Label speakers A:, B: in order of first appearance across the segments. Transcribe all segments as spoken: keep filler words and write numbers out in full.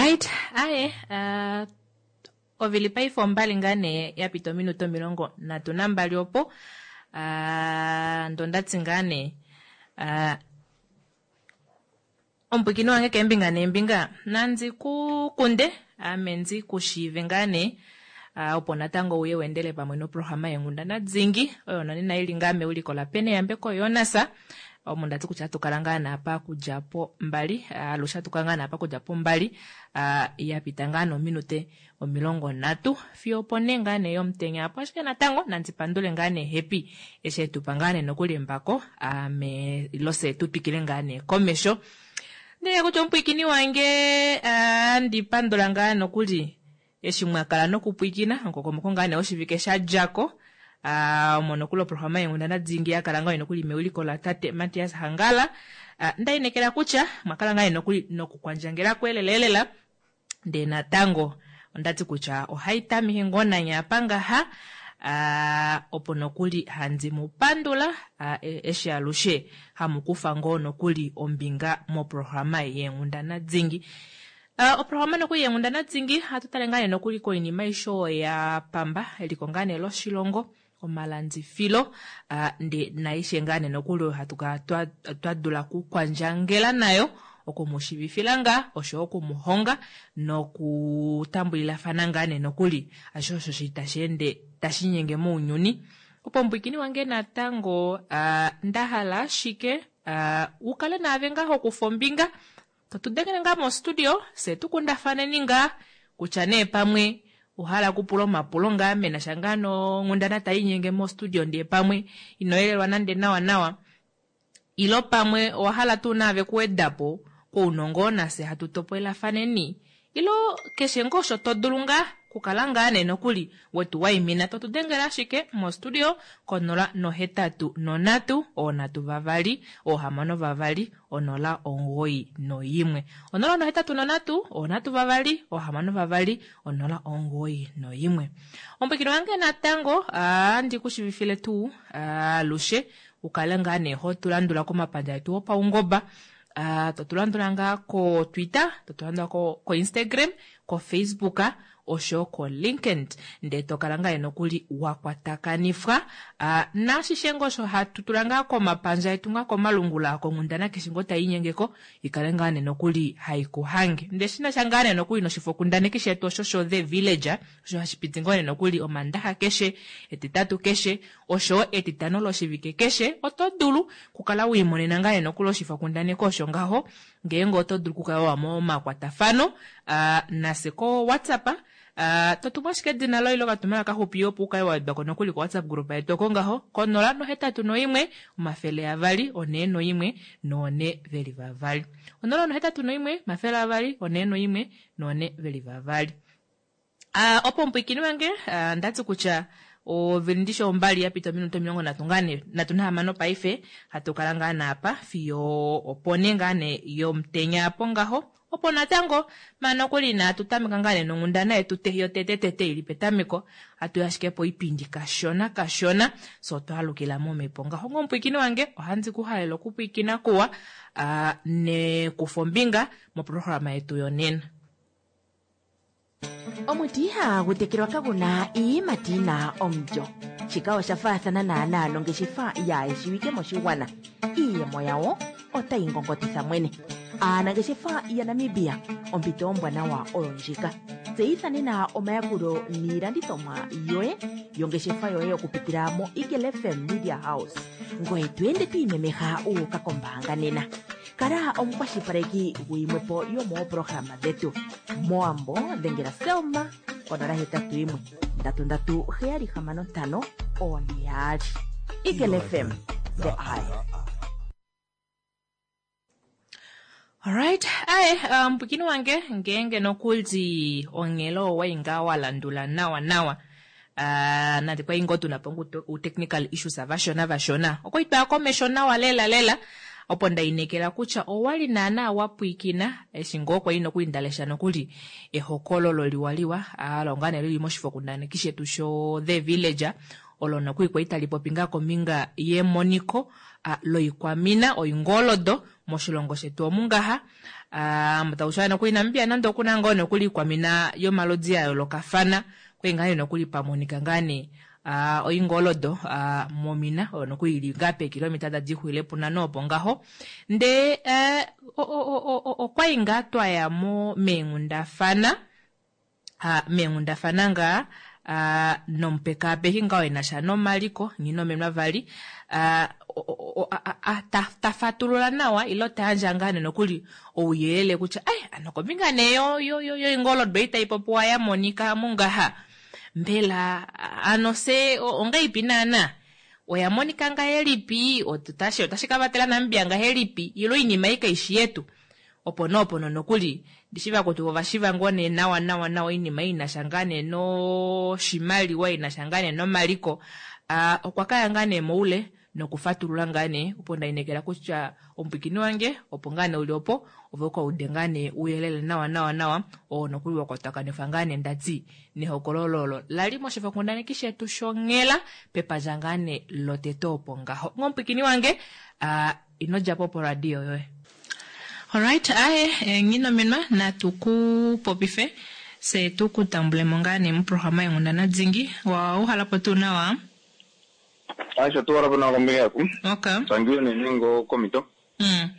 A: Alright, ae, uh, ovilipa ifo mbali ngane ya pito minuto milongo na tunambali opo, uh, ndondatsi ngane, uh, ompukino wange kembi ngane mbinga, nanzi ku kunde, amenzi kushive ngane, uh, opo natango uye wendele pa mweno programa yengunda na zingi, oyo nani na ili ngame uli kola pene yambeko yonasa, omunda tukucha tukalangana hapa kujapo mbali alusha uh, tukangana hapa kujapo mbali uh, ya pitangano minute omilongo natu fio ponenga ne yomtenya hapo shike natango nanzipandule ngane happy eshe tupangane nokuli mbako ame uh, lose tupikile ngane komesho ndiye kuchompwikini wange uh, ndipandula ngane nokuli eshimwakala nokupwikina ngokomoko ngane oshivike jako Uh, monokulo programa yengunda na zingi ya kalanga inokuli meuli kola tate Matias Hangala uh, ndai nekela kucha makalanga inokuli nokukwanjangela kwelelela de natango ndati kucha ohaita mihengona nyapanga ha uh, oponokuli hanzi mupandula uh, eshe alushe hamukufa ngono kuli ombinga mo programa yengunda na zingi Uh, oprograma nokuli yengunda na zingi hatutalengane nokuli ko inima isho ya pamba elikongane lo shilongo omalanzi filo uh, ndi naishe ngane nokuli hatuka twadula ku kwanjangela nayo okumushibifilanga osho okumuhonga nokutambulila fanangane nokuli ashosho shitashende tashinyenge mu unyuni opombwikini wange natango uh, ndahala shike uh, ukale na avenga hokufombinga tutudengene nga mo studio se tukunda faneninga kuchane pamwe uhala kupulo mapulo nga mena shangano ngundana tayinyenge mo studio ndiye pamwe inoelelwa nande nawa nawa ilo pamwe wahala tunave kuedapo ko unongona se hatutopwela faneni ilo keshengosho todulunga kukalanga neno kuli wetu waimina tutudengela shike mo studio konola no hetatu no natu o natu vavali o hamano vavali onola ongoi no yimwe onola no hetatu no natu o natu vavali o hamano vavali onola ongoi no yimwe ompikino wange natango andi kushivifile tu a, lushe ukalanga neho tulandula ko mapanja yetu opa ungoba uh, tutulandulanga ko Twitter tutulandula ko, ko Instagram ko Facebook osho ko LinkedIn nde tokalanga enokuli wakwatakanifwa uh, na shishengo sho hatutulanga ko mapanja etunga ko malungula ko ngundana kishingo tayinyengeko ikalenga enokuli haikuhange nde shina shangane enokuli no shifokundane kisheto shosho the villager osho hashipitingo enokuli omandaha keshe etitatu keshe osho etitano lo shivike keshe otodulu kukala wimonena ngane enokuli shifokundane ko shongaho ngengo otodulu kukala wa mo makwatafano uh, naseko WhatsApp Uh, totumashike dina lo ilo katumela ka hupio puka ewa edbako nokuli kwa WhatsApp group ya tokonga ho konola no hetatu no imwe mafele ya vali one no imwe no one veli vavali onola no hetatu no imwe mafele ya vali one no imwe no one veli vavali uh, opo mpikini wange uh, ndati kucha o vilindisho mbali ya pito minuto milongo natungane natunaha mano paife hatukalanga na hapa fiyo oponengane yo mtenya ponga ho opo natango manokuli na tutamikangane nongundana etu tehiyo tete tete ili petamiko atu yashikepo ipindi kashona kashona so tuhalukila mo meponga hongo mpwikini wange ohanzi kuhalelo kupwikina kuwa uh, ne kufombinga mo programa etu yonena
B: omutiha gutekirwa kaguna iimatina omjo chikawo shafathana na nalo ngeshifa ya eshiwike moshiwana iyemo yawo otayingongotitha mwene ana ngeshifa ya Namibia ompito ombwana wa olonjika tseithanena omayakulo niilandithomwa yoye yongeshefa yoye okupitila mo Eagle F M Media House ngoye twende twiimemeha uuka kombanga nena kala omukwashilipaleki gwimwepo yomo programa dhetu moambo dhengela Selma onola hetatu imwe ndatu ndatu heyali hamano ntano oniyali Eagle F M the eye.
A: Alright, ae mpukini um, wange ngenge nokulzi ongelo wa inga walandula nawa nawa uh, nati kwa ingo tunapongu u technical issues avashona vashona oko itwa komeshona walela lela opo ndainekela kucha owali nana wapuikina eshingo kwa ino kuindalesha nokuli ehokololo liwaliwa alongane lili moshifokundane kishetu sho the villager olono kui kwa itali popinga kominga ye moniko a loikwamina oingolodo moshilongo shetu omungaha uh, mutaushana kuina mbia nando kuna ngono kuli kwa mina yo malodzi ya lokafana kwenga no kuli pamonika ngane uh, oingolodo uh, momina ono kuili gape kilomita da dihuile puna no pongaho nde uh, o o o o, o kwa ingatwa ya mo mengunda fana uh, mengunda fananga uh, nompeka behinga wenasha no maliko ngino memna vali uh, tafatulula nawa ilo tanja ngane nokuli oyele kucha ay anokominga neyo yo yo yo ingolodo beita ipopoa ya Monica mungaha mbela anose onga ipinana oya Monica nga helipi otutashi otashika batela na mbia nga helipi ilo inima ika ishietu oponopo no nokuli dishiva kutu vashiva ngone nawa nawa nawa inima ina shangane no shimali wa ina shangane no maliko uh, okwakaya ngane moule no kufatulula ngane uponda inekera kucha ompikini wange opongane uliopo ovoko udengane uyelele nawa nawa nawa o nokuli wakotaka nefangane ndati ni hokolololo lali moshifa kundane kishe tushongela pepa jangane loteto opongaho ngompikini wange uh, inoja popo radio yoe. Alright, ae e, ngino minma na tuku popife se tuku tambule mongane mprograma yungunda na zingi wa uhala potuna wa
C: Aisha tu wala bana ngombe yako.
A: Okay.
C: Sangiyo ni ningo komito.
A: Mm.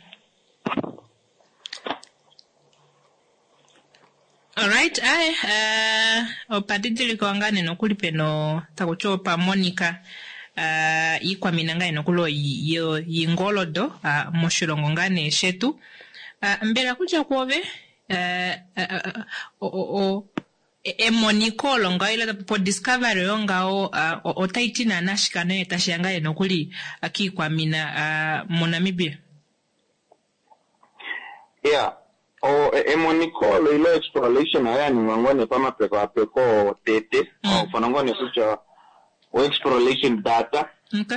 A: Alright, ae uh, opadidili kwa ngane no kulipeno takuchopa Monica uh, ikwa minangane no kulo yo yingolodo uh, moshilongo ngane shetu uh, mbela kuja kuove uh, uh, uh, o o o e Monica longa ila po discovery yonga o uh, o, o taitina nashika no etashangane no kuli akikwa mina uh, Monamibia.
C: Yeah. O e Monica lo ilo exploration haya ni ngone pama peko peko tete mm. o fanangone sucha o exploration data.
A: Okay.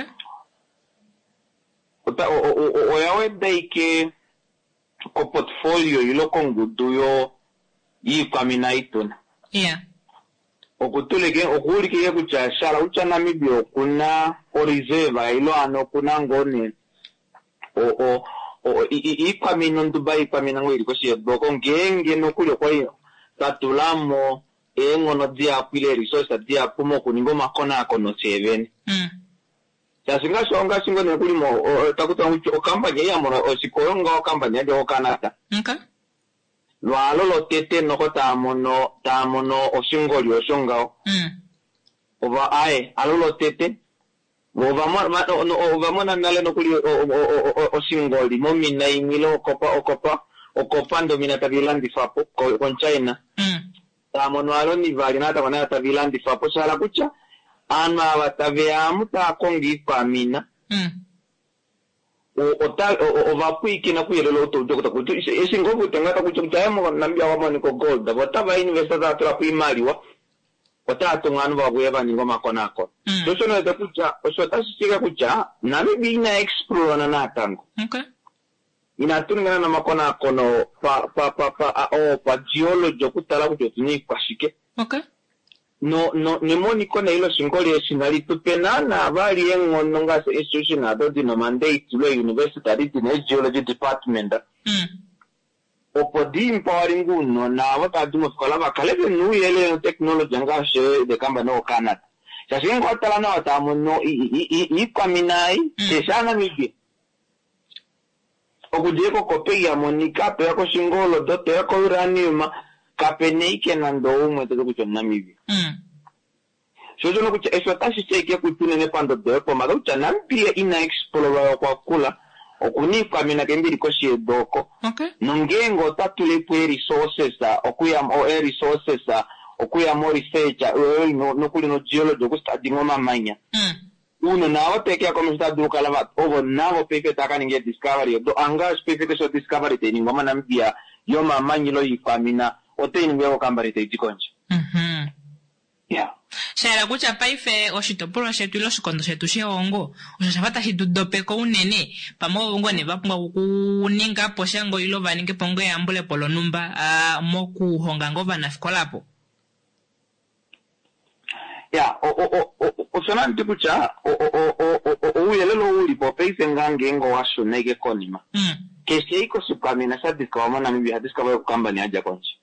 C: Ota o o o yawe daike ko portfolio ilo kongudu yo yi kwamina ituna.
A: Yeah.
C: Okutuleke okulike kucha shala ucha Namibia kuna o reserve ilo ano kuna ngone o o o ikwamina nduba ikwamina ngwiri koshi boko ngenge no kulyo kwa hiyo tatulamo engono dia pile resource dia pumo kuningo makona akono seven.
A: Mm.
C: Yasinga songa singo ne kulimo takuta ucho kampanya ya moro osikoronga kampanya de Canada.
A: Okay.
C: Lwalo lo tete no kota mono ta mono osingoli osongao.
A: Mm.
C: Ova ai alo lo tete ova ma ova mona nale no kuli osingoli momi na imilo okopa okopa okopa domina tavilandi fapo con China.
A: Mm.
C: Ta mono alo ni valinata wana tavilandi fapo sala kucha ana wataveamu ta kongi pamina.
A: Mm.
C: o ota o vapuiki na kuyelo to joko to isi ngovu tengata kuchumtayemo nambia wa Monica gold botaba investor za tra primariwa otatu nganu ba kuyeba ningo makonako so no etakucha so tasika kucha nami bina explore na natango.
A: Okay.
C: Inatunga na makonako no pa pa pa pa o pa geology kutala kutotuni kwashike.
A: Okay.
C: No no ni Monica na ilo singoli esinali tupenana bali engono ngase institution ado dino mandate lo university adi ne geology department.
A: Mm.
C: Opo di empowering uno na wakati mo skola bakalebe nu yele technology ngashe de kamba no Canada. Sasa ngo atala na watamu no i i kwaminai tesana mibi. Okujeko kopei ya Monica pe ko singolo dote ko uranium kapenike na ndo umwe tezo kuchona mibi.
A: Mm.
C: Sojo no kucha eso tashi cheke kutune ne pando de po mado chana mpia ina explore kwa kula okuni kwa mina kembiri koshi doko.
A: Okay.
C: Nongengo tatule pwe resources okuya o resources okuya mo research no no kuli no geology ko study ngoma manya.
A: Mm.
C: Uno na oteke como está duka lava over navo pepe takaninge discovery do anga pepe so discovery te ngoma nambia yo mamanyi lo yifamina oteni ngwe kambari te tikonje.
A: Mhm.
C: Yeah.
A: Shara kucha paife oshitopolo shetu ilo shikondo shetu sheongo oshashafata hitudopeko unene pamo ngo ne bapunga kuninga poshango ilo vaninge pongo ya ambule polo numba uh, moku honga ngova na fikolapo.
C: Yeah, o o o o sona ntikucha o o o o uyelelo uli po paife ngange ngo washo nege konima.
A: Mm.
C: keshe iko sukamina sadika wa mwana mibi hadiska wa kukambani aja konchi.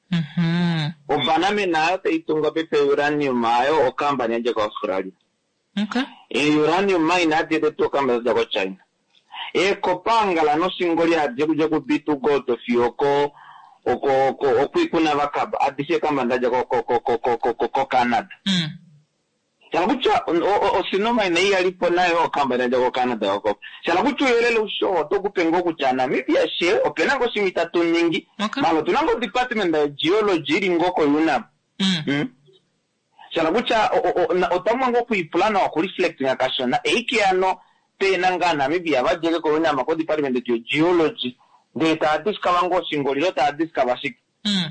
A: Mhm.
C: Obaname na yote itunga pepe uranium ayo okambani aja kwa Australia.
A: Okay.
C: E uranium mai na hati eto kambani aja kwa China. E kopanga la no singoli aja kuja kubitu gold fioko oko oko okuikuna vakaba adise kambani aja kwa ko ko ko ko ko ko Canada.
A: Mm.
C: Chalakucha osinoma ina hii alipo nayo okambani aja kwa Canada wako. Chalakucha yelele usho toku pengo kuchana mipi ya she openango simitatu nyingi.
A: Okay.
C: Malo tunango department ya geology ringoko yuna.
A: Mm.
C: Mm. Chalakucha otamango kuiplana wa kureflect nga kashona eiki ano te nangana mibi ya vajege ko yuna mako department ya geology de ta diska wango singoliro ta diska basik.
A: Mm.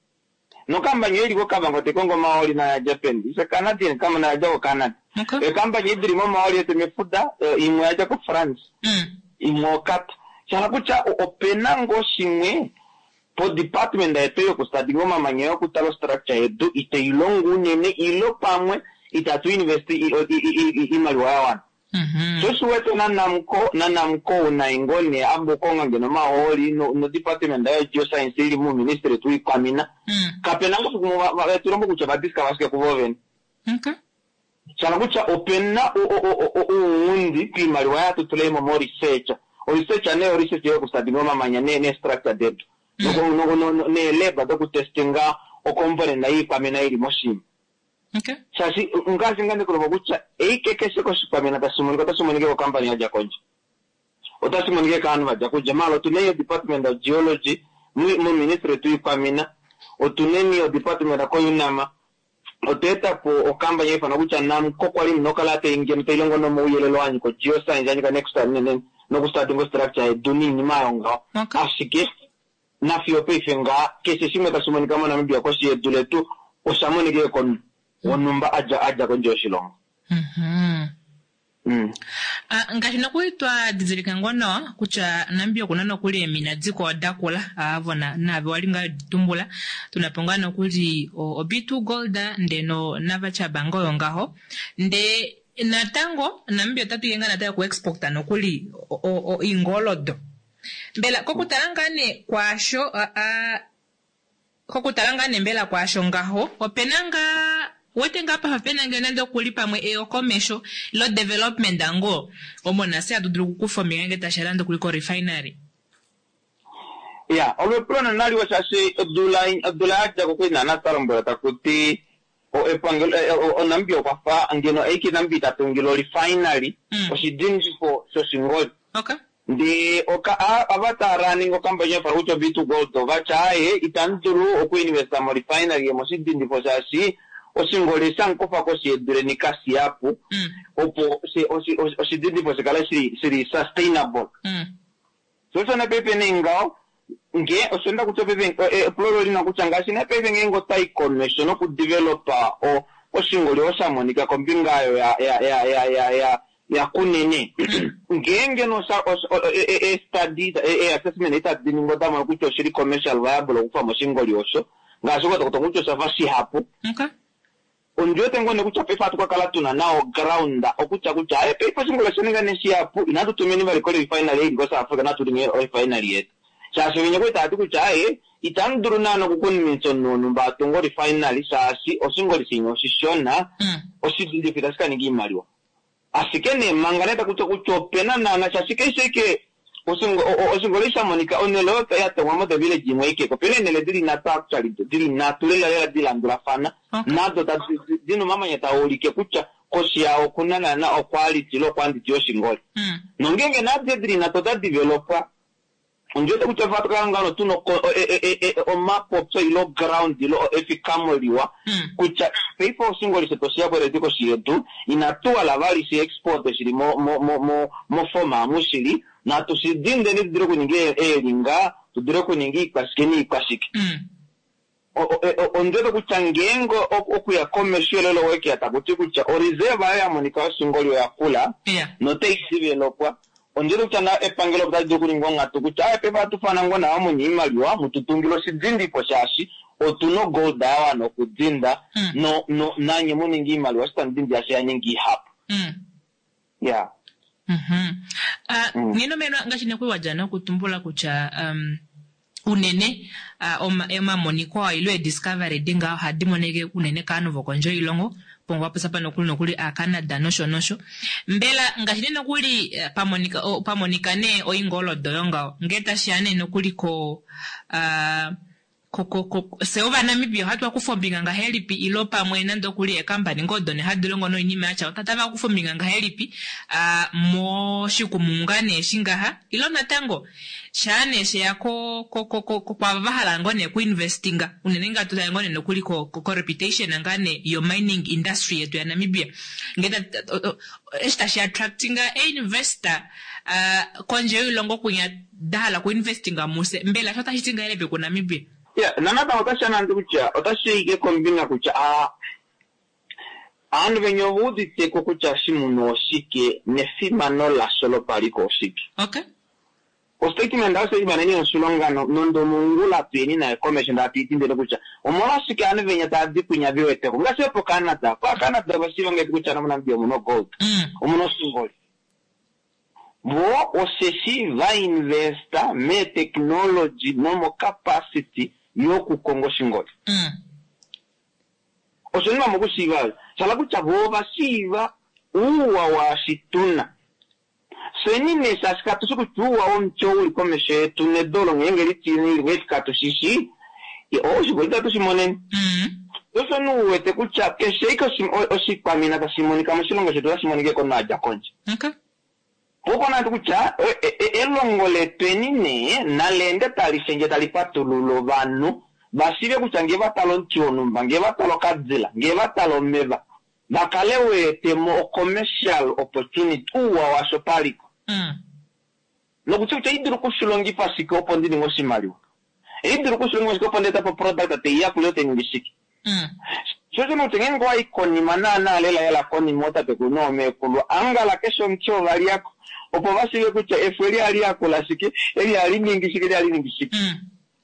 C: No kamba nyeri ko kabango te Kongo maoli na Japan. Isa Canadian kama na jago Canada.
A: Okay.
C: E kamba nyedri mo maoli te mefuda imu ya jago France.
A: Mm.
C: Imu kat. Chalakucha openango shimwe po department da epeyo kustadi ngoma manyeyo kutalo structure edu ite ilongu nene ilo pamwe itatu university imaliwa yawan.
A: Mhm.
C: So suweto na namko na namko una ingoni ambo konga ngeno maoli no, no department da geoscience ili mu ministry tu ikamina.
A: Mm.
C: Kapenango kumu turombo kuchaba diska waske kuvoven.
A: Okay.
C: Chalakucha opena o o o o undi kimaliwa ya tutulemo mo research. O research ane o research yo kustadi ngoma manyane ne structure dedu.
A: Mm.
C: No no no ne leba doku testinga o compare na hii pamena ili moshim.
A: Okay.
C: Sasi ngazi ngane kulo bucha eike kese ko supamena tasumuni ko tasumuni ko company ya konje. O tasumuni ke kanwa ja ko jamalo tuneyo department of geology mu mu ministry tu pamena o tuneni o department ko yunama o teta po o kamba yefa na bucha nam ko kwali mnokala te ingem te longo no mo yelelo anyi ko geoscience anyi ka next time nene no ko start ngo structure duni ni mayonga.
A: Okay.
C: Asike na fiope fenga kese shime tasumuni kama na mbia ko siye duletu o samoni ke kon onumba aja aja konjo shilong.
A: Mhm.
C: Mm.
A: Ah, ngashina kuitwa dizilika ngono kucha nambio kunano kuli emina dziko wadakula avona nabe walinga tumbula tunapongana kuli obitu golda ndeno navacha bangoyo ngaho nde natango nambio tatu yenga nataya ku exporta no kuli o, o, o ingolodo mbela kokutalangane kwasho a, a kokutalangane mbela kwasho ngaho openanga wote ngapa hapenanga nando kulipa mwe eo komesho lo development dango omona se adudru kufomera ngeta sharando kuliko refinery.
C: Yeah, olwe plana nali wa sase Abdullah Abdullah aja ko kwina na tarombola takuti o epangelo o nambio kwa fa angeno eki nambi tatungilo refinery
A: Mm.
C: o shidinji ko so singol.
A: Okay.
C: Ndi oka abata running okambanya para ucho bitu gold vacha e itanduru o ku investa mo refinery mo shidinji ko sasi o singole sanko fa ko si dure ni kasi apu.
A: Mm.
C: Opo se o si o si dindi po se kala si si sustainable.
A: Mm.
C: So sana pepe ningao nge osenda kutope ben e ploro lina kuchangasi na pepe ngengo tai connection no ku developer o o singole o samonika kombingayo ya ya ya ya ya ya ya kunene ngenge no sa e e study e assessment ita diningo dama ku to shiri commercial viable ku fa singole oso ngaso ko to mucho sa fasi hapo.
A: Okay.
C: Onjo tengo ne kucha pepa tukwa kala tuna nao ground okucha kucha e pepa singole senga ne siapu inatu tumeni bali ko refinery ngo sa Africa na tulinge refinery yet cha so nyeko ita tukucha e itanduru nano kukuni minsono numba tungo refinery sa si osingole sinyo sishona osidi fidaska ni gimaliwa asikene manganeta kucha kuchopena na na chasike iseke osingo osingole samonika onelo ya tawamo de village mweke ko pele nele dili na ta actually dili na tulela ya dila ndura fana na do ta dino mama nyata olike kucha kosi ya okunana na o quality lo quantity osingole
A: Mm.
C: nongenge na dili na to da developer onjote kucha fatu ngano tuno e e e o map of so ilo ground ilo efikamoliwa kucha people osingole se tosia bore diko siretu inatua la vali si export shiri mo mo mo mo forma mushiri na tusidinde ni diro kuninge e linga tudiro kuningi kwaskeni kwashiki
A: Mm.
C: onjote kuchangengo okuya commercial lo weke atakuti kucha orizeva ya monika singolio ya kula
A: Yeah.
C: no te developwa onjote kuchanga epangelo butaje kuningo ngatu kucha epe batu fana ngona amunyima liwa mututungilo sidindi ko shashi otuno gold awa no kudinda
A: Mm.
C: no no nanye muningi mali wasita ndindi asya nyingi hapo.
A: Mm.
C: Yeah.
A: Mhm. Ah
C: Mm.
A: ngino meno ngachine kwajana kutumbula kucha um unene uh, oma ema moniko ilo discovery dinga hadimoneke unene kanu vokonjo ilongo pongwa pesa pano kuli nokuli a Canada nosho nosho mbela ngashine nokuli uh, pamonika o, pamonikane oingolo doyonga ngeta shane nokuli ko uh, koko koko seova Namibia hatu akufombinga nga helipi ilo pamwe nando kuli e company ngodone hadulongo no inime acha otatava akufombinga nga helipi a uh, mo shikumungane shingaha ilo natango shane she yako koko koko kwa vahala ngone ku investinga unenenga tuta ngone no kuli ko ko reputation ngane yo mining industry yetu ya Namibia ngeta esta she attractinga a investor uh, konje ilongo kunya dala ku investinga muse mbela shota hitinga elepe ku Namibia.
C: Yeah, nanaba otashana ndukucha, otashige kombina kucha, ah, anu venyo wudi teko kucha shimu no shike, nefima no la solo paliko shike.
A: Okay.
C: O statement da se ibaneni onsulonga no nondo mungula peni na commission da piti ndelo kucha. Omola shike anu venya ta dipu nya biwe teko. Ngase po Canada, kwa Canada basivonge kucha na mnambia muno gold.
A: Mm.
C: Omono singoli. Bo osesi va investa me technology no mo capacity yoku Kongo shingoli.
A: Mm.
C: Osonima mokusiva, salaku chaboba siva uwa wa shituna. Seni nesaska tusuku tuwa omcho uli komeshe tune dolo ngengeli tini ngeti kato shishi. Ya oshi golita tu simonen.
A: Mm.
C: Yoso nuwete kucha kesheiko oshikwa minata simoni kama shilonga shetuwa simoni ge kono aja konji.
A: Okay.
C: Poko na tukucha elongole penine na lende tali senje tali patululo vanu basibe kucha ngeva talo nchonumba ngeva talo kadzila ngeva talo meva bakalewe temo commercial opportunity uwa washopaliko.
A: Mm.
C: Nokucha iduru kushulongi pasiko opondini ngosimaliwa iduru kushulongi pasiko opondeta po product ate ya kulote ngishiki.
A: Mm.
C: Sojo no tengengo wa ikoni manana lela yala koni mota pe kuno me kulu angala kesho mcho vali yako opo basibe kucha efweli ali yako la shiki eli ali ningi shiki eli ali ningi shiki.
A: Mm.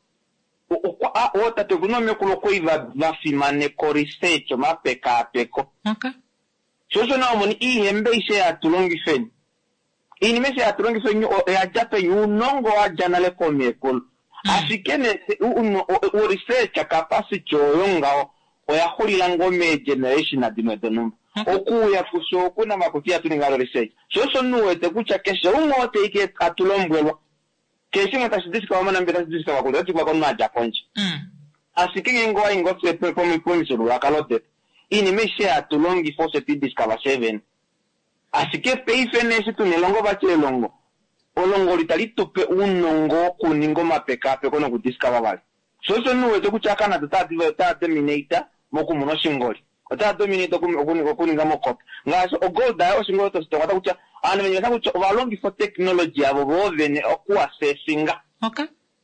C: Okwa ota te kuno me kulu ko iva vafimane ko research ma peka peko.
A: Okay.
C: Sojo na omoni i hembe ise ya tulongi feni ini mese ya tulongi feni o ya jape yu nongo wa janale komi ekulu. Mm. Asikene u research capacity oyonga oya khulila ngome generation adimete numba.
A: Okay.
C: Okuya kusho kuna makutia tuningalo research. Soso nuwete kucha keshe umote ike atulombwelwa. Keshi ngata shidisika wamana mbeta shidisika wakulu. Ati kwa kono maja konji.
A: Mm.
C: Asikinge ngoa ingotse pepomi komisulu wakalote. Ini meshe atulongi fose tidisika seven. Asike peife nesi tunilongo bache longo. Olongo litalitupe unongo kuningo mapeka pekono kudisika wawali. Soso nuwete kucha kana tata terminator moku muno shingoli. Ota dominate okuni okuni ngamo kop. Ngaso ogoda oshingolo to stokata kucha ane menyesa kucha ovalongi for technology abo bovene oku assessinga.
A: Okay.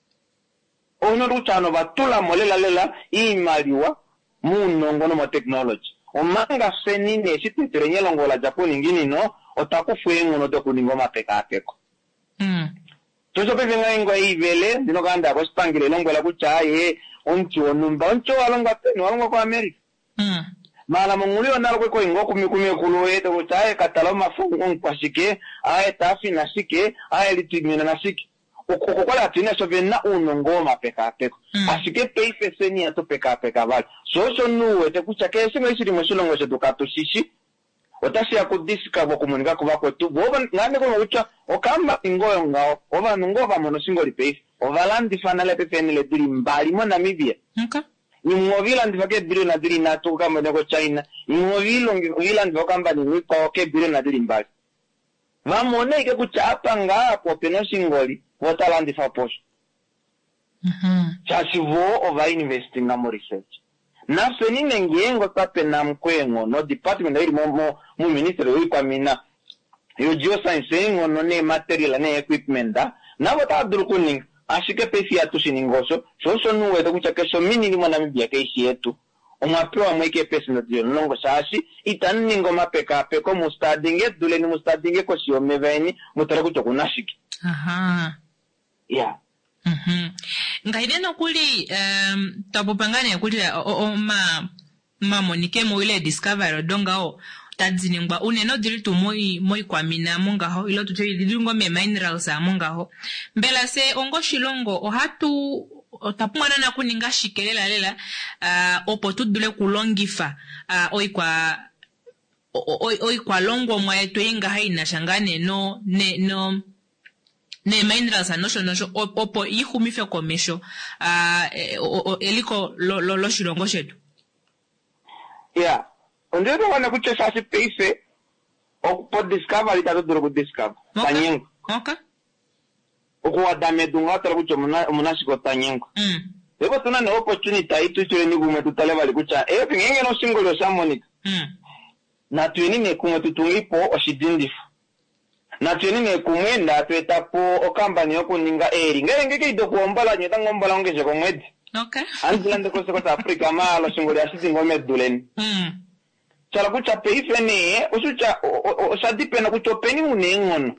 C: Ono kucha no batula molela lela imaliwa munongo no mo technology. Omanga senine sititerenye longo la Japoni ngini no otakufwengo no dokuningo mapeka apeko.
A: Mm.
C: Soso pe venga ingo ivele dino kanda ko spangile longo la kucha ye oncho numba oncho alonga pe no alonga ko America.
A: Mm.
C: Mala mungulio nalo kwe kwa ingo kumi kumi kuluwe to kuchaye kataloma fungu kwa shike ae tafi na shike ae litimina na shike ukokola tina sovena unongoma peka peko. Mm. Asike peife seni ato peka peka vali soso nuwe te kucha kese mwisi limo shulongo se dukato shishi otashi ya kudisika wakumonika kuwa kwetu woba ngane kwa ucha okamba ingoyo ngao oba nungova monosingo li peife ovalandi fanale pepe nile duri mbali mo Namibia.
A: Okay.
C: Imovila ndivake biro na diri na tuka mweneko China. Imovilo ngivila ndivakamba ni wipa wake biro na diri mbali. Vamone ike kuchapa nga po peno shingoli wotala ndifa posho.
A: Mhm.
C: Chasivo ova investing na mo research. Na senine ngiengo tape na mkwengo no department hili mo mo mo ministry wipa mina. Yo geoscience ngo no ne material ne equipment da. Na wata durukuning. Ashike pesi ya tushiningoso, soso nuwe to kucha kesho mini ni mwana Namibia keishi yetu. Umapewa mweke pesi na diyo nongo sashi, itani ningo mapeka peko mustadinge, dule ni mustadinge kwa siyo meveni, mutare kucho kunashiki.
A: Aha.
C: Yeah.
A: Mhm. Ngaideno kuli um tapopangane kuli o, o ma mamonike mo ile discover donga o tadziningwa uneno dili tu moi moi kwa mina munga ho ilo tu dilungo me minerals a munga ho mbela se ongo shilongo o hatu otapumana na kuninga shikelela lela uh, opo tudule kulongifa uh, oi kwa oi oi kwa longo mwa yetu inga haina shangane no ne no ne minerals anosho nosho opo ihumife komesho uh, eliko lo, lo, lo shilongo shetu.
C: Yeah. Ondero wana kuche sasi peise okupo discover ita tuduro ku discover.
A: Okay.
C: Tanyengo.
A: Okay.
C: Okuwa dame dunga tala kuche munashiko tanyengo.
A: Mm.
C: Ebo tuna ne opportunity itu chwe ni gume tutaleva likucha. Eyo pingenge no single yo samonika.
A: Mm.
C: Na tueni ne kumwe tutungipo oshidindifu. Na tueni ne kumwenda tuetapo okambani yoku ninga eri. Ngere ngeke ido kuombala nyeta ngombala ongeje komwedi.
A: Okay.
C: Anzilande kose kose Afrika maa lo single ya sisi ngome duleni.
A: Mm.
C: Chala kucha peife ne usucha osadipe na kuchopeni unengono.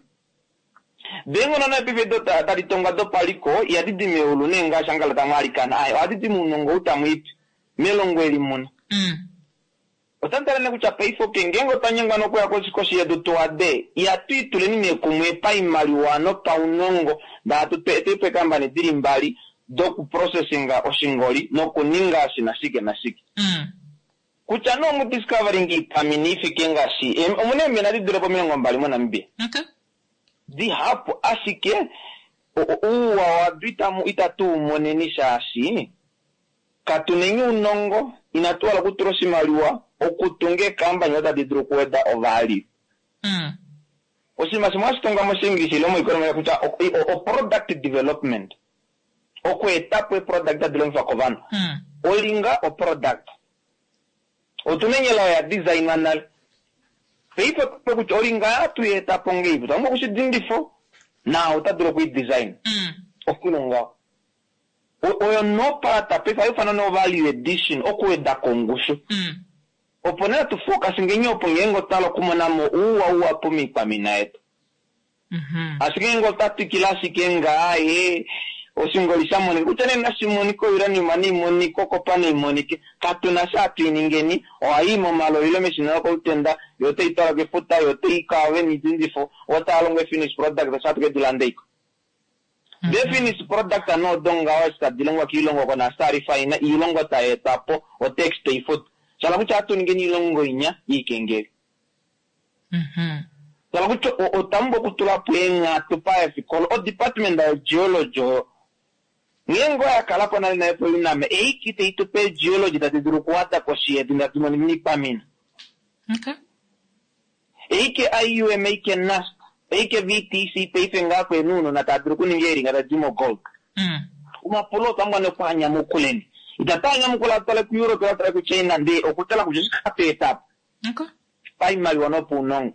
C: Bengono na pipe do ta ditonga do paliko ya didi meulu nenga shangala tamari kana ayo adidi munongo utamuipi melongo elimun.
A: Mm.
C: Otantara ne kucha peifo kengengo tanyanga no kwa kosi kosi ya duto ade ya titule ni ne kumwe pa imaliwano pa unongo da tutete pe kamba ne dirimbali doku processinga oshingoli no kuninga sinasike nasike.
A: Mm.
C: Kucha no mu discovering itaminifi kenga si omune mena di dropo mengo mbali mona mbi.
A: Okay.
C: Di hapo asike uwa wabita mu itatu monenisha asini katunengi unongo inatuala kutrosi maliwa okutunge kamba nyota di drokweda ovali.
A: Mm.
C: Osima simasi tonga mo singlishi lomo ikonomi ya kucha o, o, o product development oku etapu e product da dilonfa kovano.
A: Mm.
C: Olinga o product otunenye la ya design anal peipo pe kucha olinga tu etapu ngibu tambo kushi dindifo na utaduro kui design.
A: Mm.
C: Okulonga oyo no pata pe fa yofana no value addition oku eda kongusho.
A: Mm.
C: Oponera tu focus ngenyo pongengo talo kumona mo uwa uwa pumi kwa minaeto.
A: Mhm.
C: Asikengo tatu kilasi kenga aye osingolisha moni kutane na simoniko irani mani moniko kopane monike katuna satu ningeni o aimo malo ile meshina ko utenda yote itara ke futa yote ikawe ni dindifo wata alonge finish product da satu ke dilandeiko. Mm -hmm. The finished product ano donga wasta dilongo kilongo kona stari faina ilongo ta etapo o text ifut. Sala kucha atu ningeni ilongo inya ikenge.
A: Mhm.
C: Sala kucha o, o tambo kutula puenga tupae fikolo o department da geology Ngengo ya kalapo na na epo iname eiki te itupe geology da tiduru kuata koshie dinda tumoni nipa mina.
A: Okay.
C: Eike I U M eike N A S eike V T C peife ngako enuno na taduru kuningeri ngata jimo gold.
A: Mm.
C: Uma polo tangwa ne kwanya mukuleni. Itatanya mukula tole ku Europe ya tole ku China ndi okutala kujisika peta.
A: Okay.
C: Pai mali wanopu unongo.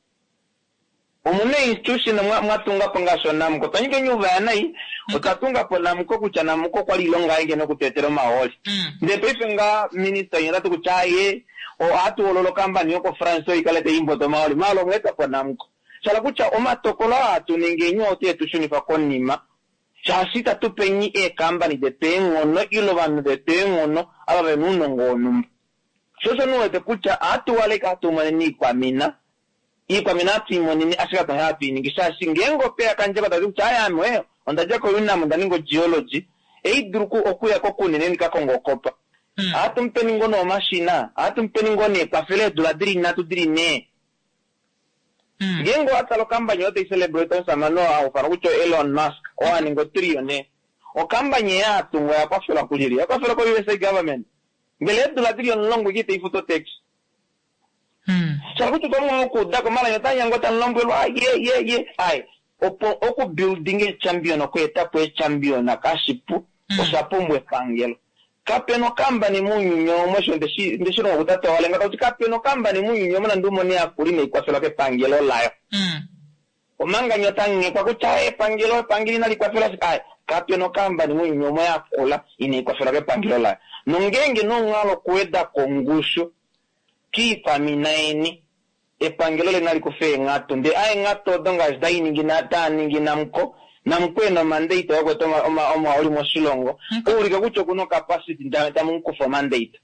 C: Omune institution mwa mwatunga pongasho namko tanyike nyuva yanai utatunga pona mko kuchana mko kwa lilonga inge no kutetero maoli.
A: Mm.
C: Nde pefenga minister yinatu kuchaye o atu ololo kamba nyoko France o ikalete imboto maoli malo ngeta pona mko. Sala kucha oma tokola atu ninge nyote tushuni fa konima. Chasita tupenyi e kamba ni de tengo no ilo van de tengo no aba benuno ngono. Soso no te kucha atu wale ka tu mani kwa mina. I kwa minati monini asika ta happy ningisha singengo pe kanjeko ta chaya mwe ondaje ko yuna mundaningo geology e duruku okuya ko kunene ka kongo kopa. Mm. Atum peningo no machina atum peningo ne pafele duladiri na tudiri ne. Mm. Gengo atalo kamba nyote celebrate samano au farucho Elon Musk o aningo trio ne o kamba nya atungo ya pafela kuliri ya pafela ko U S A government ngele duladiri on longo gite ifuto text.
A: Hmm.
C: Sabu tu kamu ko da ko mala yata yango tan lombo wa ye ye ye ai opo oko building e champion ko etapo e champion na kashipu mm. o sapomwe pangelo kapeno kamba ni munyu nyomo sho ndeshi ndeshi no kutata wale ngata kapeno kamba ni munyu nyomo na ndumo ni akuri ne kwa sala ke pangelo layo
A: mm.
C: o manga nyota nge kwa kuchae pangelo pangili na likwa sala ai kapeno kamba ni munyu nyomo ya kula ine kwa sala ke pangelo layo nongenge no ngalo kweda kongusho ki paminaini epangelo le nali kufe ngato nde ai ngato donga zdai ningi na ta ningi namko namko na mandate wako toma oma oma oli moshilongo uri ka kucho kuno capacity nda ta munku for mandate